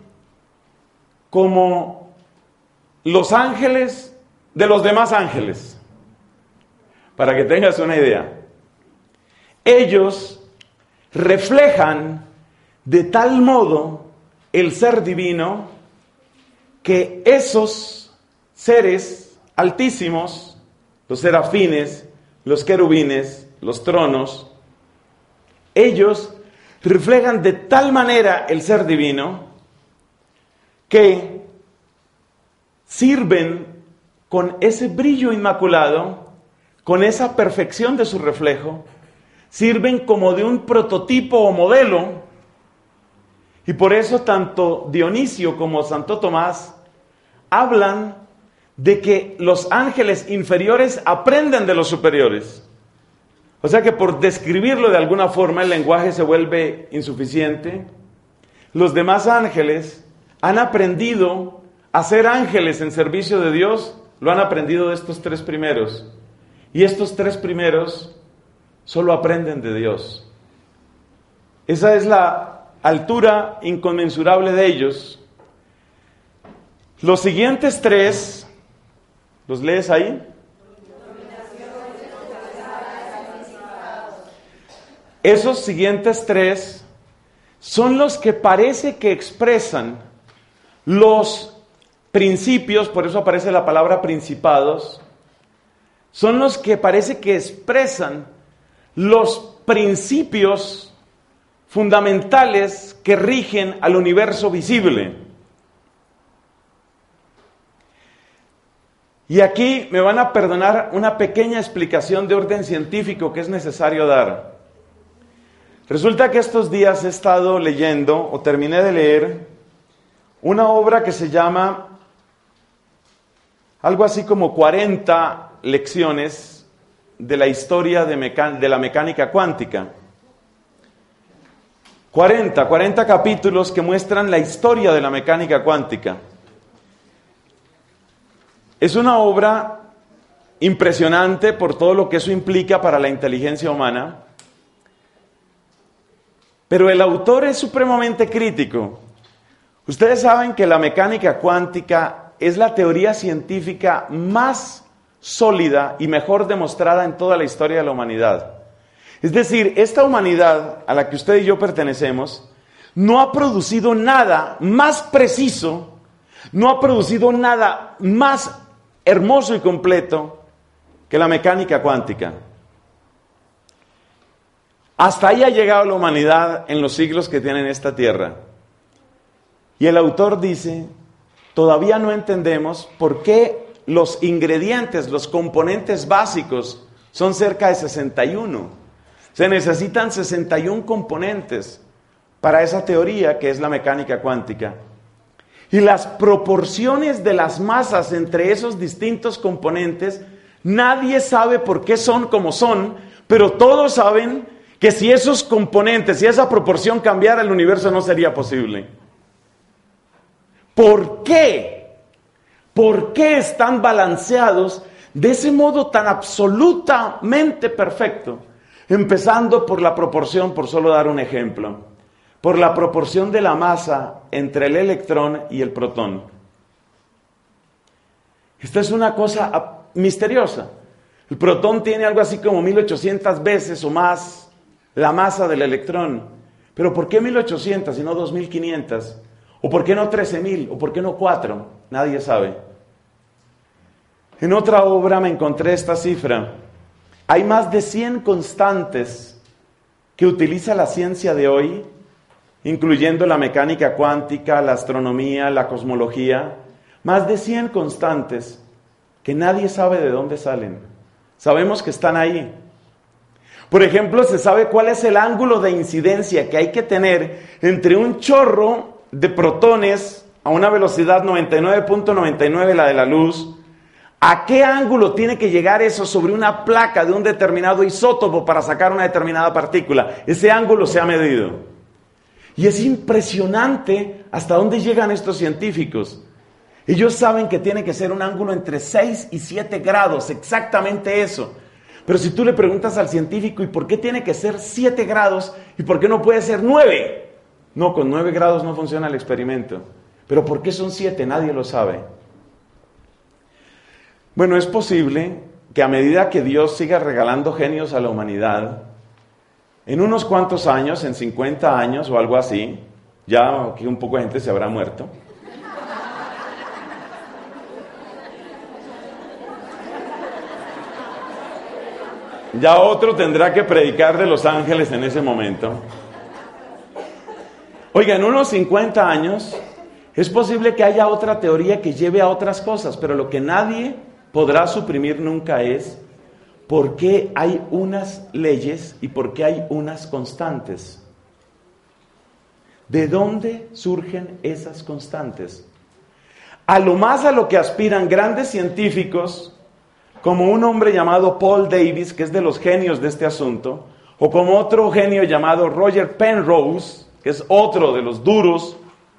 como los ángeles de los demás ángeles, para que tengas una idea. Ellos reflejan de tal modo el ser divino que esos seres altísimos, los serafines, los querubines, los tronos, ellos reflejan de tal manera el ser divino que sirven con ese brillo inmaculado, con esa perfección de su reflejo, sirven como de un prototipo o modelo, y por eso tanto Dionisio como Santo Tomás hablan de que los ángeles inferiores aprenden de los superiores. O sea que por describirlo de alguna forma el lenguaje se vuelve insuficiente. Los demás ángeles han aprendido a ser ángeles en servicio de Dios, lo han aprendido de estos tres primeros. Y estos tres primeros solo aprenden de Dios. Esa es la altura inconmensurable de ellos. Los siguientes tres, ¿los lees ahí? Esos siguientes tres son los que parece que expresan los principios, por eso aparece la palabra principados, son los que parece que expresan los principios fundamentales que rigen al universo visible. Y aquí me van a perdonar una pequeña explicación de orden científico que es necesario dar. Resulta que estos días he estado leyendo, o terminé de leer, una obra que se llama algo así como cuarenta lecciones de la historia de, meca- de la mecánica cuántica. cuarenta, cuarenta capítulos que muestran la historia de la mecánica cuántica. Es una obra impresionante por todo lo que eso implica para la inteligencia humana, pero el autor es supremamente crítico. Ustedes saben que la mecánica cuántica es la teoría científica más sólida y mejor demostrada en toda la historia de la humanidad. Es decir, esta humanidad a la que usted y yo pertenecemos no ha producido nada más preciso, no ha producido nada más hermoso y completo que la mecánica cuántica. Hasta ahí ha llegado la humanidad en los siglos que tiene esta tierra. Y el autor dice, todavía no entendemos por qué los ingredientes, los componentes básicos son cerca de sesenta y uno. Se necesitan sesenta y uno componentes para esa teoría que es la mecánica cuántica. Y las proporciones de las masas entre esos distintos componentes, nadie sabe por qué son como son, pero todos saben que si esos componentes, si esa proporción cambiara, el universo no sería posible. ¿Por qué? ¿Por qué están balanceados de ese modo tan absolutamente perfecto? Empezando por la proporción, por solo dar un ejemplo, por la proporción de la masa entre el electrón y el protón. Esta es una cosa misteriosa. El protón tiene algo así como mil ochocientas veces o más la masa del electrón. ¿Pero por qué mil ochocientas y no dos mil quinientas? ¿O por qué no trece mil? ¿O por qué no cuatro? Nadie sabe. En otra obra me encontré esta cifra. Hay más de cien constantes que utiliza la ciencia de hoy, incluyendo la mecánica cuántica, la astronomía, la cosmología. Más de cien constantes que nadie sabe de dónde salen. Sabemos que están ahí. Por ejemplo, se sabe cuál es el ángulo de incidencia que hay que tener entre un chorro de protones a una velocidad noventa y nueve punto noventa y nueve, la de la luz. ¿A qué ángulo tiene que llegar eso sobre una placa de un determinado isótopo para sacar una determinada partícula? Ese ángulo se ha medido. Y es impresionante hasta dónde llegan estos científicos. Ellos saben que tiene que ser un ángulo entre seis y siete grados, exactamente eso. Pero si tú le preguntas al científico, ¿y por qué tiene que ser siete grados? ¿Y por qué no puede ser nueve? No, con nueve grados no funciona el experimento. ¿Pero por qué son siete? Nadie lo sabe. Bueno, es posible que a medida que Dios siga regalando genios a la humanidad, en unos cuantos años, en cincuenta años o algo así, ya aquí un poco de gente se habrá muerto, ya otro tendrá que predicar de los ángeles en ese momento. Oiga, en unos cincuenta años es posible que haya otra teoría que lleve a otras cosas, pero lo que nadie podrá suprimir nunca es por qué hay unas leyes y por qué hay unas constantes. ¿De dónde surgen esas constantes? A lo más a lo que aspiran grandes científicos, como un hombre llamado Paul Davies, que es de los genios de este asunto, o como otro genio llamado Roger Penrose, que es otro de los duros.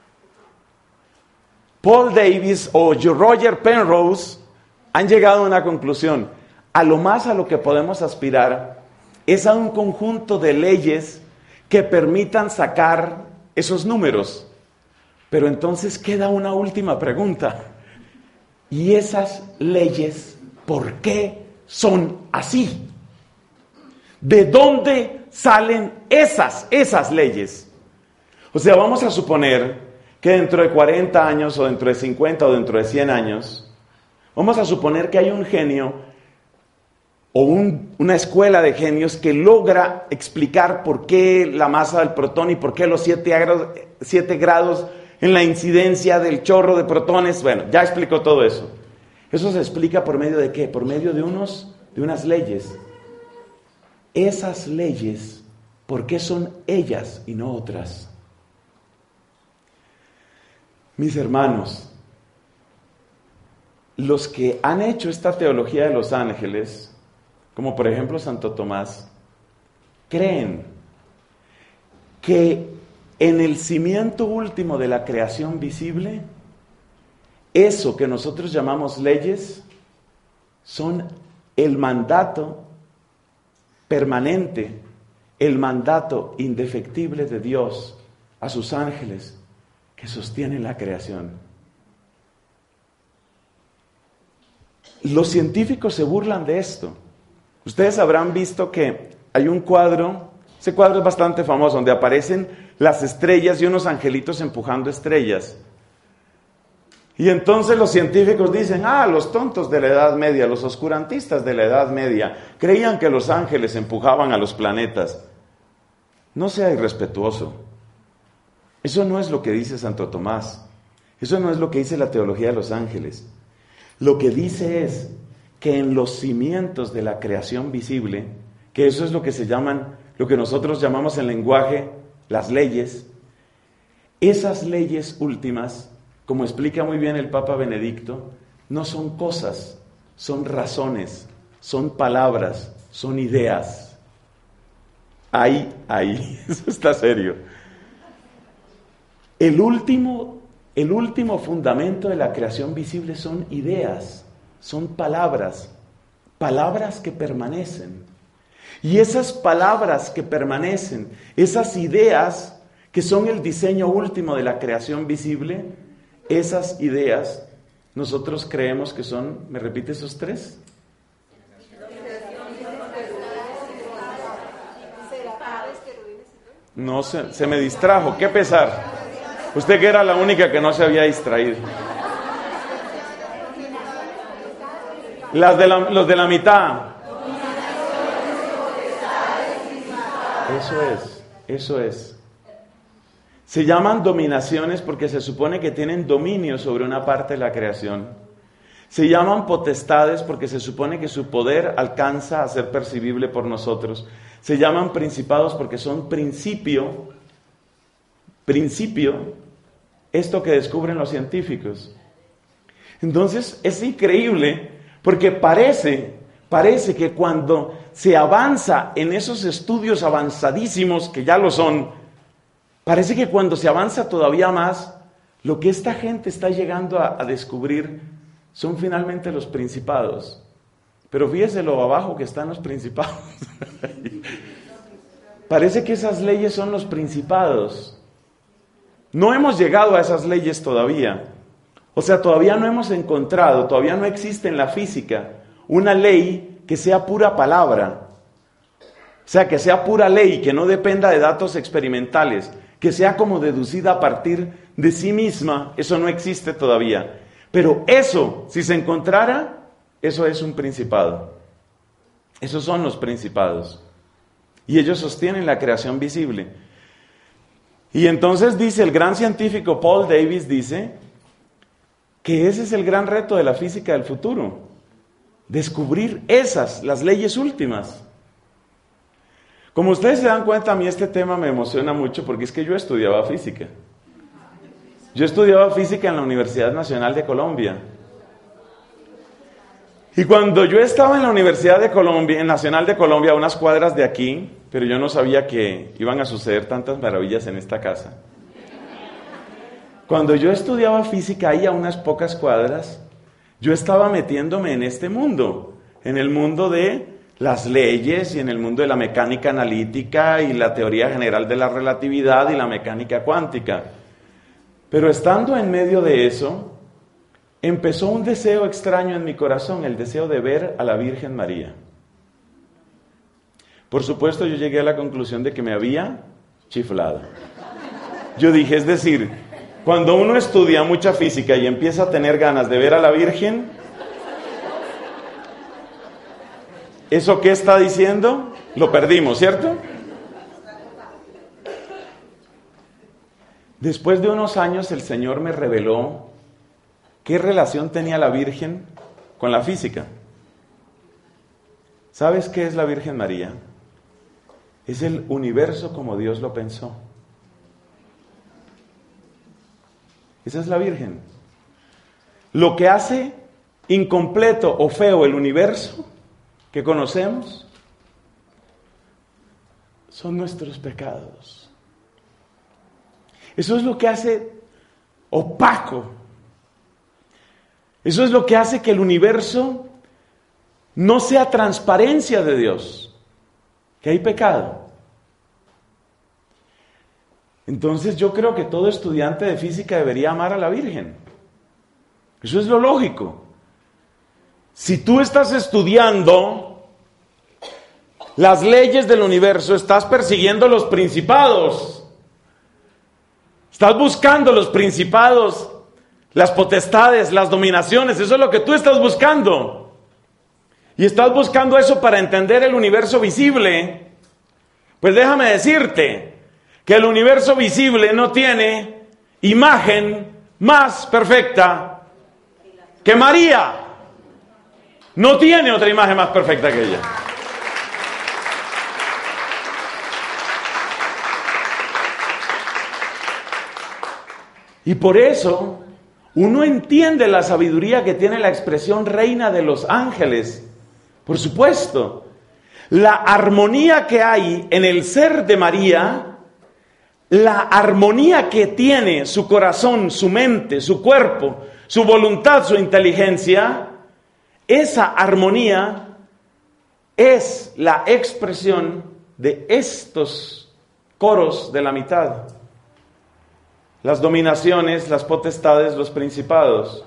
Paul Davies o Roger Penrose han llegado a una conclusión. A lo más a lo que podemos aspirar es a un conjunto de leyes que permitan sacar esos números. Pero entonces queda una última pregunta. ¿Y esas leyes por qué son así? ¿De dónde salen esas, esas leyes? O sea, vamos a suponer que dentro de cuarenta años o dentro de cincuenta o dentro de cien años, vamos a suponer que hay un genio o un, una escuela de genios que logra explicar por qué la masa del protón y por qué los siete grados, siete grados en la incidencia del chorro de protones. Bueno, ya explicó todo eso. ¿Eso se explica por medio de qué? Por medio de, unos, de unas leyes. Esas leyes ¿Por qué son ellas y no otras? Mis hermanos, los que han hecho esta teología de los ángeles, como por ejemplo Santo Tomás, creen que en el cimiento último de la creación visible, eso que nosotros llamamos leyes, son el mandato permanente, el mandato indefectible de Dios a sus ángeles que sostienen la creación. Los científicos se burlan de esto. Ustedes habrán visto que hay un cuadro, ese cuadro es bastante famoso, donde aparecen las estrellas y unos angelitos empujando estrellas. Y entonces los científicos dicen, ah, los tontos de la Edad Media, los oscurantistas de la Edad Media, creían que los ángeles empujaban a los planetas. No sea irrespetuoso. Eso no es lo que dice Santo Tomás. Eso no es lo que dice la teología de los ángeles. Lo que dice es que en los cimientos de la creación visible, que eso es lo que se llaman, lo que nosotros llamamos en lenguaje las leyes, esas leyes últimas, como explica muy bien el Papa Benedicto, no son cosas, son razones, son palabras, son ideas. Ahí, ahí, eso está serio. El último, el último fundamento de la creación visible son ideas, son palabras, palabras que permanecen. Y esas palabras que permanecen, esas ideas que son el diseño último de la creación visible, esas ideas nosotros creemos que son, ¿me repite esos tres? No, se, se me distrajo, qué pesar. Usted que era la única que no se había distraído. Las de la, los de la mitad. Eso es, eso es. Se llaman dominaciones porque se supone que tienen dominio sobre una parte de la creación. Se llaman potestades porque se supone que su poder alcanza a ser percibible por nosotros. Se llaman principados porque son principio, principio, esto que descubren los científicos. Entonces es increíble porque parece, parece que cuando se avanza en esos estudios avanzadísimos, que ya lo son, parece que cuando se avanza todavía más, lo que esta gente está llegando a, a descubrir son finalmente los principados. Pero fíjese lo abajo que están los principados. Parece que esas leyes son los principados. No hemos llegado a esas leyes todavía. O sea, todavía no hemos encontrado, todavía no existe en la física una ley que sea pura palabra. O sea, que sea pura ley, que no dependa de datos experimentales, que sea como deducida a partir de sí misma. Eso no existe todavía. Pero eso, si se encontrara, eso es un principado. Esos son los principados. Y ellos sostienen la creación visible. Y entonces dice, el gran científico Paul Davies dice que ese es el gran reto de la física del futuro. Descubrir esas, las leyes últimas. Como ustedes se dan cuenta, a mí este tema me emociona mucho porque es que yo estudiaba física. Yo estudiaba física en la Universidad Nacional de Colombia. Y cuando yo estaba en la Universidad de Colombia, en Nacional de Colombia, a unas cuadras de aquí, pero yo no sabía que iban a suceder tantas maravillas en esta casa. Cuando yo estudiaba física ahí a unas pocas cuadras, yo estaba metiéndome en este mundo, en el mundo de las leyes y en el mundo de la mecánica analítica y la teoría general de la relatividad y la mecánica cuántica. Pero estando en medio de eso, empezó un deseo extraño en mi corazón, el deseo de ver a la Virgen María. Por supuesto, yo llegué a la conclusión de que me había chiflado. Yo dije, es decir, cuando uno estudia mucha física y empieza a tener ganas de ver a la Virgen, ¿eso qué está diciendo? Lo perdimos, ¿cierto? Después de unos años el Señor me reveló qué relación tenía la Virgen con la física. ¿Sabes qué es la Virgen María? es el universo como Dios lo pensó. Esa es la Virgen. Lo que hace incompleto o feo el universo que conocemos son nuestros pecados. Eso es lo que hace opaco. Eso es lo que hace que el universo no sea transparencia de Dios, que hay pecado. Entonces yo creo que todo estudiante de física debería amar a la Virgen. Eso es lo lógico. Si tú estás estudiando las leyes del universo, estás persiguiendo los principados. Estás buscando los principados, las potestades, las dominaciones. Eso es lo que tú estás buscando. Y estás buscando eso para entender el universo visible. Pues déjame decirte que el universo visible no tiene imagen más perfecta que María. No tiene otra imagen más perfecta que ella. Y por eso uno entiende la sabiduría que tiene la expresión reina de los ángeles. Por supuesto, la armonía que hay en el ser de María, la armonía que tiene su corazón, su mente, su cuerpo, su voluntad, su inteligencia, esa armonía es la expresión de estos coros de la mitad. Las dominaciones, las potestades, los principados.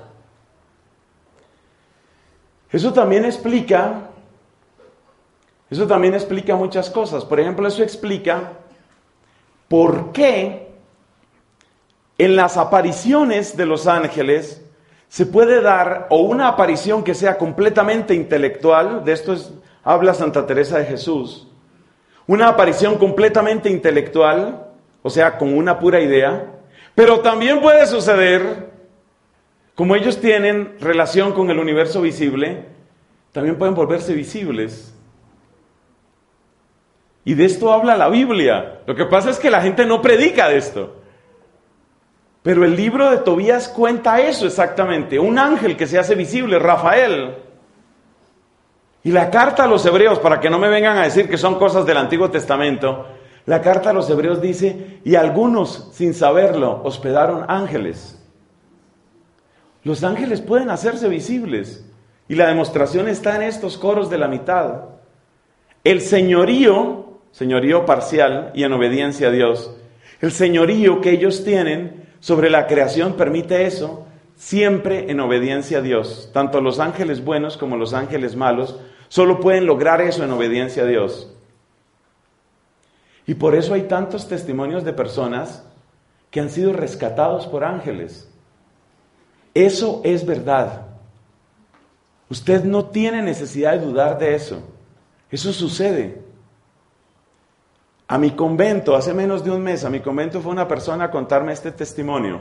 Eso también explica, eso también explica muchas cosas. Por ejemplo, eso explica por qué en las apariciones de los ángeles se puede dar o una aparición que sea completamente intelectual, de esto es, habla Santa Teresa de Jesús, una aparición completamente intelectual, o sea, con una pura idea, pero también puede suceder, como ellos tienen relación con el universo visible, también pueden volverse visibles. Y de esto habla la Biblia. Lo que pasa es que la gente no predica de esto. Pero el libro de Tobías cuenta eso exactamente. Un ángel que se hace visible, Rafael. Y la carta a los hebreos, para que no me vengan a decir que son cosas del Antiguo Testamento, la carta a los hebreos dice, y algunos, sin saberlo, hospedaron ángeles. Los ángeles pueden hacerse visibles. Y la demostración está en estos coros de la mitad. El señorío, señorío parcial y en obediencia a Dios, el señorío que ellos tienen sobre la creación permite eso, siempre en obediencia a Dios. Tanto los ángeles buenos como los ángeles malos solo pueden lograr eso en obediencia a Dios. Y por eso hay tantos testimonios de personas que han sido rescatados por ángeles. Eso es verdad. Usted no tiene necesidad de dudar de eso. Eso sucede. A mi convento, hace menos de un mes, a mi convento fue una persona a contarme este testimonio.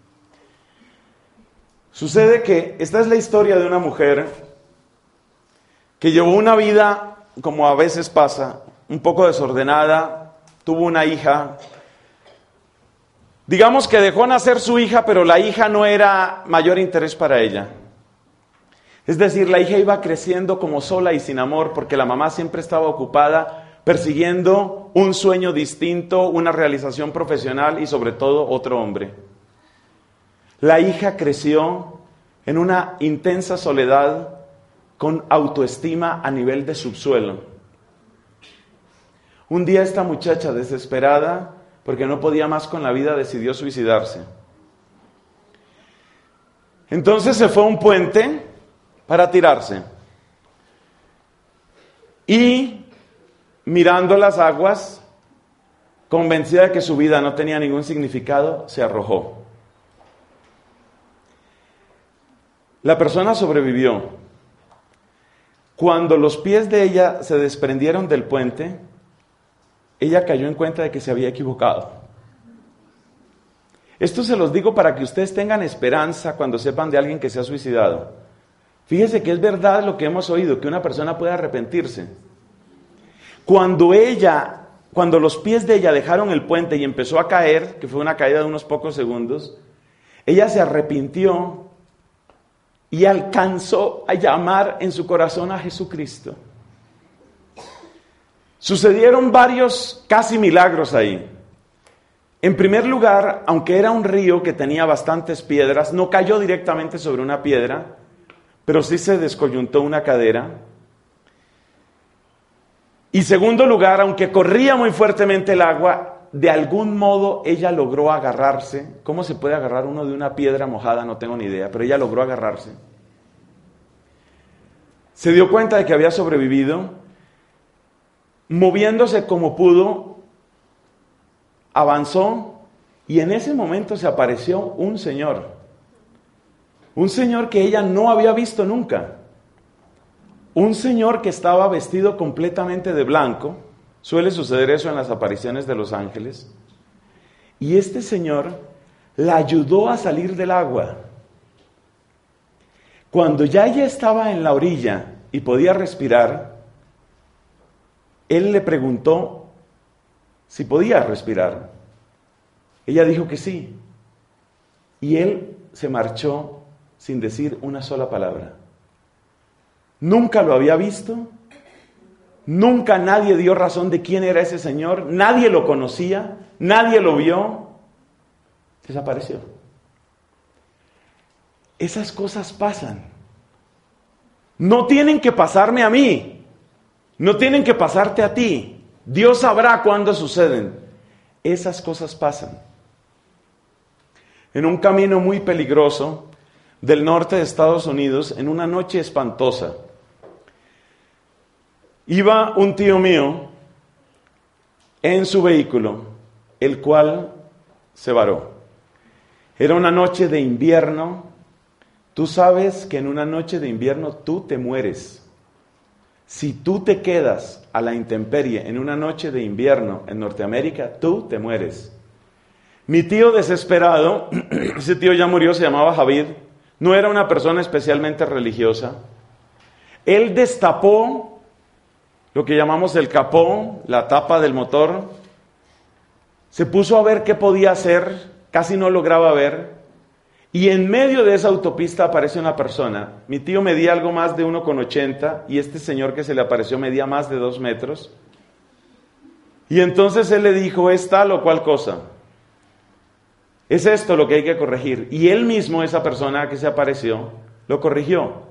Sucede que esta es la historia de una mujer que llevó una vida, como a veces pasa, un poco desordenada. Tuvo una hija, digamos que dejó nacer su hija, pero la hija no era mayor interés para ella. Es decir, la hija iba creciendo como sola y sin amor, porque la mamá siempre estaba ocupada persiguiendo un sueño distinto, una realización profesional y sobre todo otro hombre. La hija creció en una intensa soledad con autoestima a nivel de subsuelo. Un día esta muchacha, desesperada, porque no podía más con la vida, decidió suicidarse. Entonces se fue a un puente para tirarse. Y mirando las aguas, convencida de que su vida no tenía ningún significado, se arrojó. La persona sobrevivió. Cuando los pies de ella se desprendieron del puente, ella cayó en cuenta de que se había equivocado. Esto se los digo para que ustedes tengan esperanza cuando sepan de alguien que se ha suicidado. Fíjese que es verdad lo que hemos oído, que una persona puede arrepentirse. Cuando ella cuando los pies de ella dejaron el puente y empezó a caer, que fue una caída de unos pocos segundos, ella se arrepintió y alcanzó a llamar en su corazón a Jesucristo. Sucedieron varios casi milagros ahí. En primer lugar, aunque era un río que tenía bastantes piedras, no cayó directamente sobre una piedra, pero sí se descoyuntó una cadera. Y segundo lugar, aunque corría muy fuertemente el agua, de algún modo ella logró agarrarse. ¿Cómo se puede agarrar uno de una piedra mojada? No tengo ni idea, pero ella logró agarrarse. Se dio cuenta de que había sobrevivido, moviéndose como pudo, avanzó y en ese momento se apareció un señor. Un señor que ella no había visto nunca. Un señor que estaba vestido completamente de blanco. Suele suceder eso en las apariciones de los ángeles. Y este señor la ayudó a salir del agua. Cuando ya ella estaba en la orilla y podía respirar, él le preguntó si podía respirar. Ella dijo que sí. Y él se marchó sin decir una sola palabra. Nunca lo había visto. Nunca nadie dio razón de quién era ese señor. Nadie lo conocía. Nadie lo vio. Desapareció. Esas cosas pasan. No tienen que pasarme a mí. No tienen que pasarte a ti. Dios sabrá cuándo suceden. Esas cosas pasan. En un camino muy peligroso del norte de Estados Unidos, en una noche espantosa, iba un tío mío en su vehículo, el cual se varó. Era una noche de invierno. Tú sabes que en una noche de invierno tú te mueres. Si tú te quedas a la intemperie en una noche de invierno en Norteamérica, tú te mueres. Mi tío desesperado, ese tío ya murió, se llamaba Javid, no era una persona especialmente religiosa. Él destapó lo que llamamos el capó, la tapa del motor, se puso a ver qué podía hacer, casi no lograba ver, y en medio de esa autopista aparece una persona. Mi tío medía algo más de uno con ochenta y este señor que se le apareció medía más de dos metros. Y entonces él le dijo, es tal o cual cosa. Es esto lo que hay que corregir. Y él mismo, esa persona que se apareció, lo corrigió.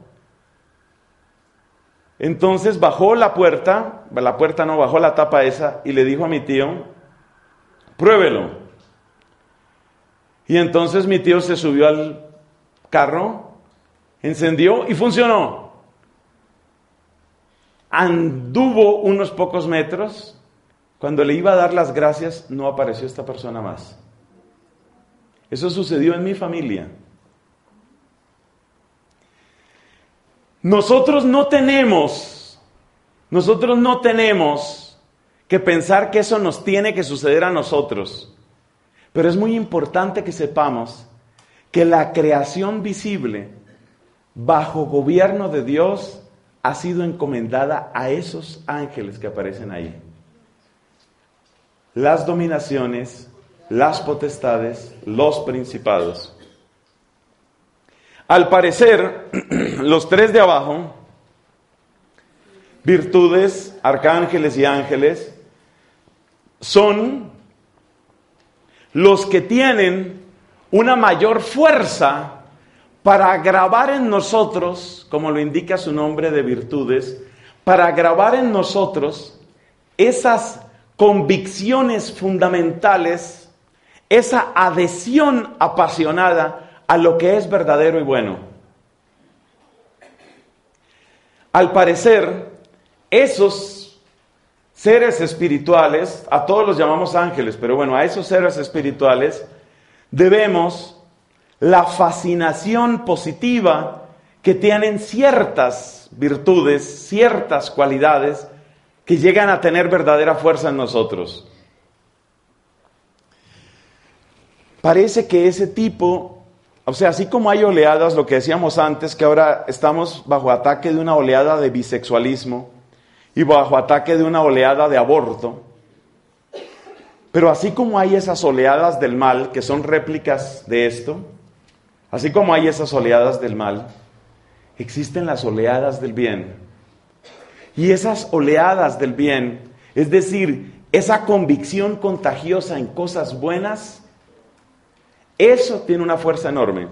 Entonces bajó la puerta, la puerta no, bajó la tapa esa y le dijo a mi tío, pruébelo. Y entonces mi tío se subió al carro, encendió y funcionó. Anduvo unos pocos metros. Cuando le iba a dar las gracias, no apareció esta persona más. Eso sucedió en mi familia. Nosotros no tenemos, nosotros no tenemos que pensar que eso nos tiene que suceder a nosotros. Pero es muy importante que sepamos que la creación visible, bajo gobierno de Dios, ha sido encomendada a esos ángeles que aparecen ahí. Las dominaciones, las potestades, los principados. Al parecer, los tres de abajo, virtudes, arcángeles y ángeles, son los que tienen una mayor fuerza para grabar en nosotros, como lo indica su nombre de virtudes, para grabar en nosotros esas convicciones fundamentales, esa adhesión apasionada a lo que es verdadero y bueno. Al parecer, esos seres espirituales, a todos los llamamos ángeles, pero bueno, a esos seres espirituales debemos la fascinación positiva que tienen ciertas virtudes, ciertas cualidades que llegan a tener verdadera fuerza en nosotros. Parece que ese tipo, o sea, así como hay oleadas, lo que decíamos antes, que ahora estamos bajo ataque de una oleada de bisexualismo y bajo ataque de una oleada de aborto, Pero así como hay esas oleadas del mal, que son réplicas de esto, así como hay esas oleadas del mal, existen las oleadas del bien. Y esas oleadas del bien, es decir, esa convicción contagiosa en cosas buenas, eso tiene una fuerza enorme.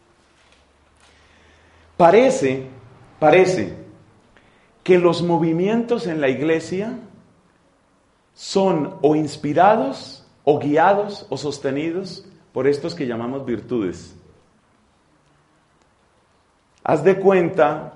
Parece, parece que los movimientos en la iglesia son o inspirados, o guiados, o sostenidos por estos que llamamos virtudes. Haz de cuenta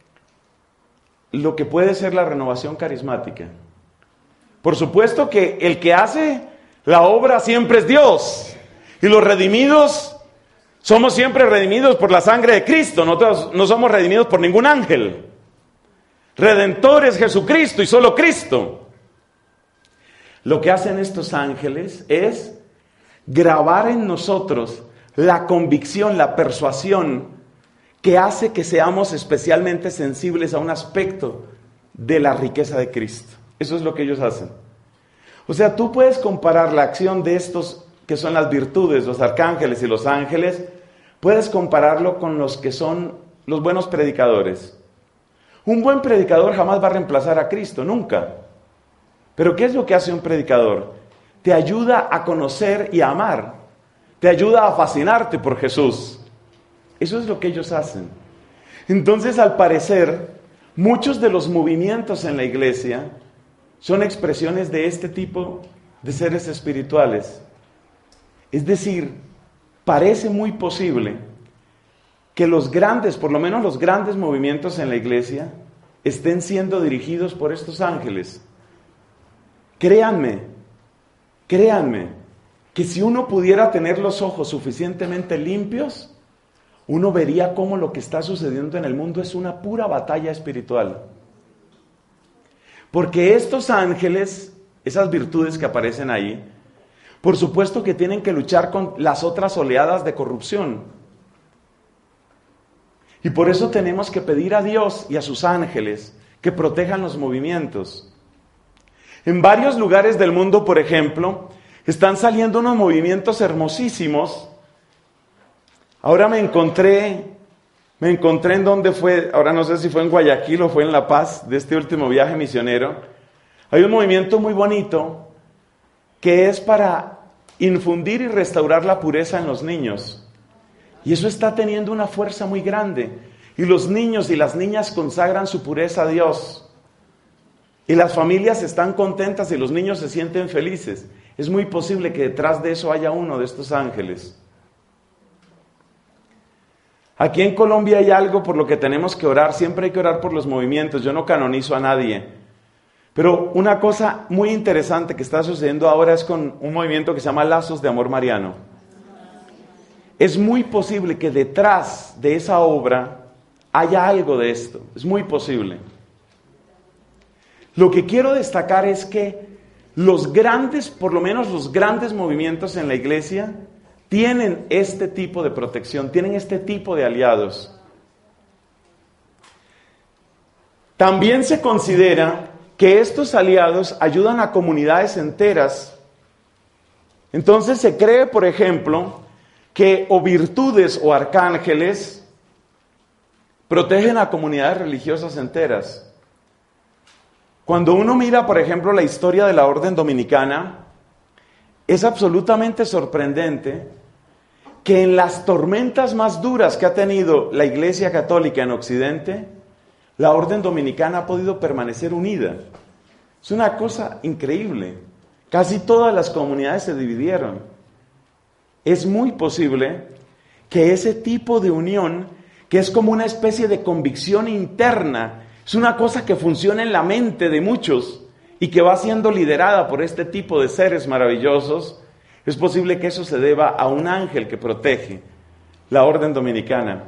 lo que puede ser la renovación carismática. Por supuesto que el que hace la obra siempre es Dios. Y los redimidos somos siempre redimidos por la sangre de Cristo. Nosotros no somos redimidos por ningún ángel. Redentor es Jesucristo y solo Cristo. Lo que hacen estos ángeles es grabar en nosotros la convicción, la persuasión que hace que seamos especialmente sensibles a un aspecto de la riqueza de Cristo. Eso es lo que ellos hacen. O sea, tú puedes comparar la acción de estos que son las virtudes, los arcángeles y los ángeles, puedes compararlo con los que son los buenos predicadores. Un buen predicador jamás va a reemplazar a Cristo, nunca. Pero ¿qué es lo que hace un predicador? Te ayuda a conocer y a amar. Te ayuda a fascinarte por Jesús. Eso es lo que ellos hacen. Entonces, al parecer, muchos de los movimientos en la iglesia son expresiones de este tipo de seres espirituales. Es decir, parece muy posible que los grandes, por lo menos los grandes movimientos en la iglesia, estén siendo dirigidos por estos ángeles. Créanme, créanme, que si uno pudiera tener los ojos suficientemente limpios, uno vería cómo lo que está sucediendo en el mundo es una pura batalla espiritual. Porque estos ángeles, esas virtudes que aparecen ahí, por supuesto que tienen que luchar con las otras oleadas de corrupción. Y por eso tenemos que pedir a Dios y a sus ángeles que protejan los movimientos. En varios lugares del mundo, por ejemplo, están saliendo unos movimientos hermosísimos. Ahora me encontré, me encontré en donde fue, ahora no sé si fue en Guayaquil o fue en La Paz, de este último viaje misionero. Hay un movimiento muy bonito que es para infundir y restaurar la pureza en los niños. Y eso está teniendo una fuerza muy grande. Y los niños y las niñas consagran su pureza a Dios. Y las familias están contentas y los niños se sienten felices. Es muy posible que detrás de eso haya uno de estos ángeles. Aquí en Colombia hay algo por lo que tenemos que orar. Siempre hay que orar por los movimientos. Yo no canonizo a nadie. Pero una cosa muy interesante que está sucediendo ahora es con un movimiento que se llama Lazos de Amor Mariano. Es muy posible que detrás de esa obra haya algo de esto. Es muy posible. Lo que quiero destacar es que los grandes, por lo menos los grandes movimientos en la iglesia, tienen este tipo de protección, tienen este tipo de aliados. También se considera que estos aliados ayudan a comunidades enteras. Entonces se cree, por ejemplo, que o virtudes o arcángeles protegen a comunidades religiosas enteras. Cuando uno mira, por ejemplo, la historia de la orden dominicana, es absolutamente sorprendente que en las tormentas más duras que ha tenido la Iglesia Católica en Occidente, la orden dominicana ha podido permanecer unida. Es una cosa increíble. Casi todas las comunidades se dividieron. Es muy posible que ese tipo de unión, que es como una especie de convicción interna, es una cosa que funciona en la mente de muchos y que va siendo liderada por este tipo de seres maravillosos, es posible que eso se deba a un ángel que protege la orden dominicana.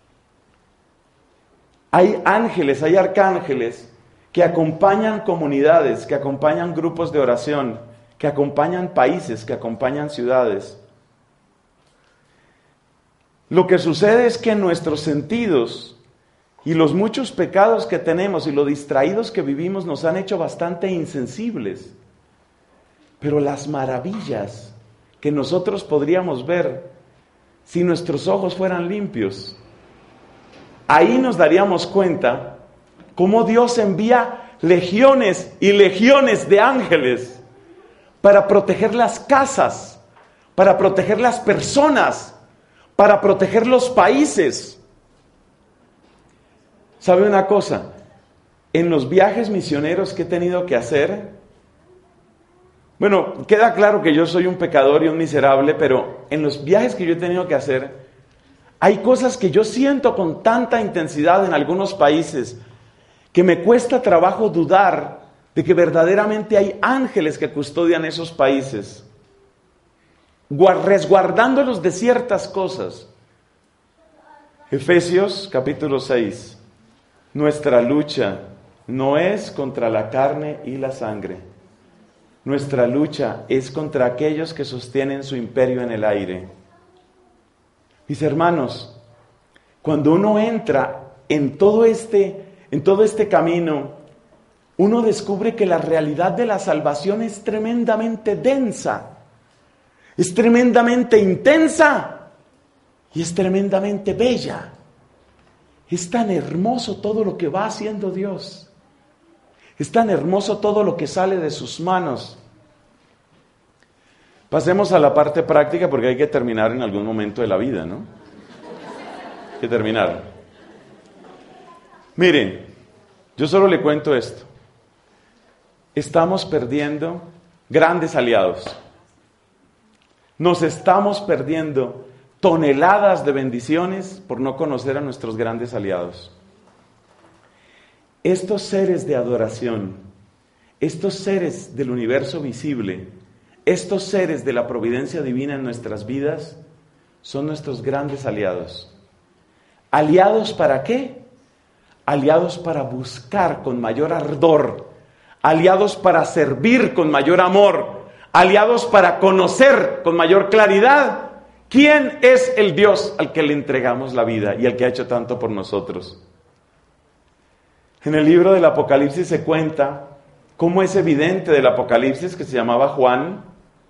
Hay ángeles, hay arcángeles que acompañan comunidades, que acompañan grupos de oración, que acompañan países, que acompañan ciudades. Lo que sucede es que nuestros sentidos y los muchos pecados que tenemos y lo distraídos que vivimos nos han hecho bastante insensibles. Pero las maravillas que nosotros podríamos ver si nuestros ojos fueran limpios, ahí nos daríamos cuenta cómo Dios envía legiones y legiones de ángeles para proteger las casas, para proteger las personas, para proteger los países. ¿Sabe una cosa? En los viajes misioneros que he tenido que hacer, bueno, queda claro que yo soy un pecador y un miserable, pero en los viajes que yo he tenido que hacer, hay cosas que yo siento con tanta intensidad en algunos países que me cuesta trabajo dudar de que verdaderamente hay ángeles que custodian esos países, resguardándolos de ciertas cosas. Efesios capítulo seis. Nuestra lucha no es contra la carne y la sangre. Nuestra lucha es contra aquellos que sostienen su imperio en el aire. Mis hermanos, cuando uno entra en todo este, en todo este camino, uno descubre que la realidad de la salvación es tremendamente densa, es tremendamente intensa y es tremendamente bella. Es tan hermoso todo lo que va haciendo Dios. Es tan hermoso todo lo que sale de sus manos. Pasemos a la parte práctica porque hay que terminar en algún momento de la vida, ¿no? Hay que terminar. Miren, yo solo le cuento esto. Estamos perdiendo grandes aliados. Nos estamos perdiendo toneladas de bendiciones por no conocer a nuestros grandes aliados. Estos seres de adoración, estos seres del universo visible, estos seres de la providencia divina en nuestras vidas, son nuestros grandes aliados. ¿Aliados para qué? Aliados para buscar con mayor ardor, aliados para servir con mayor amor, aliados para conocer con mayor claridad quién es el Dios al que le entregamos la vida y al que ha hecho tanto por nosotros. En el libro del Apocalipsis se cuenta cómo ese vidente del Apocalipsis, que se llamaba Juan,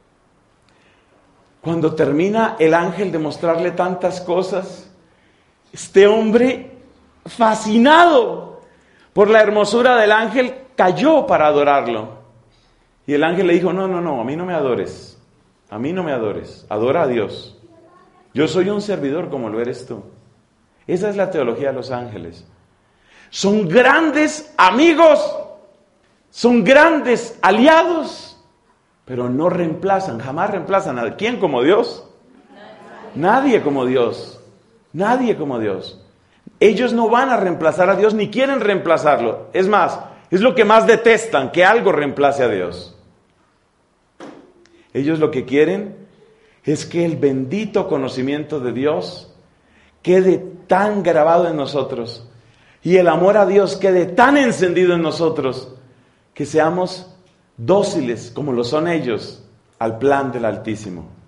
cuando termina el ángel de mostrarle tantas cosas, este hombre, fascinado por la hermosura del ángel, cayó para adorarlo. Y el ángel le dijo, no, no, no, a mí no me adores, a mí no me adores, adora a Dios. Yo soy un servidor como lo eres tú. Esa es la teología de los ángeles. Son grandes amigos, son grandes aliados, pero no reemplazan, jamás reemplazan a ¿quién como Dios? Nadie como Dios, nadie como Dios. Ellos no van a reemplazar a Dios ni quieren reemplazarlo. Es más, es lo que más detestan, que algo reemplace a Dios. Ellos lo que quieren es que el bendito conocimiento de Dios quede tan grabado en nosotros y el amor a Dios quede tan encendido en nosotros que seamos dóciles, como lo son ellos, al plan del Altísimo.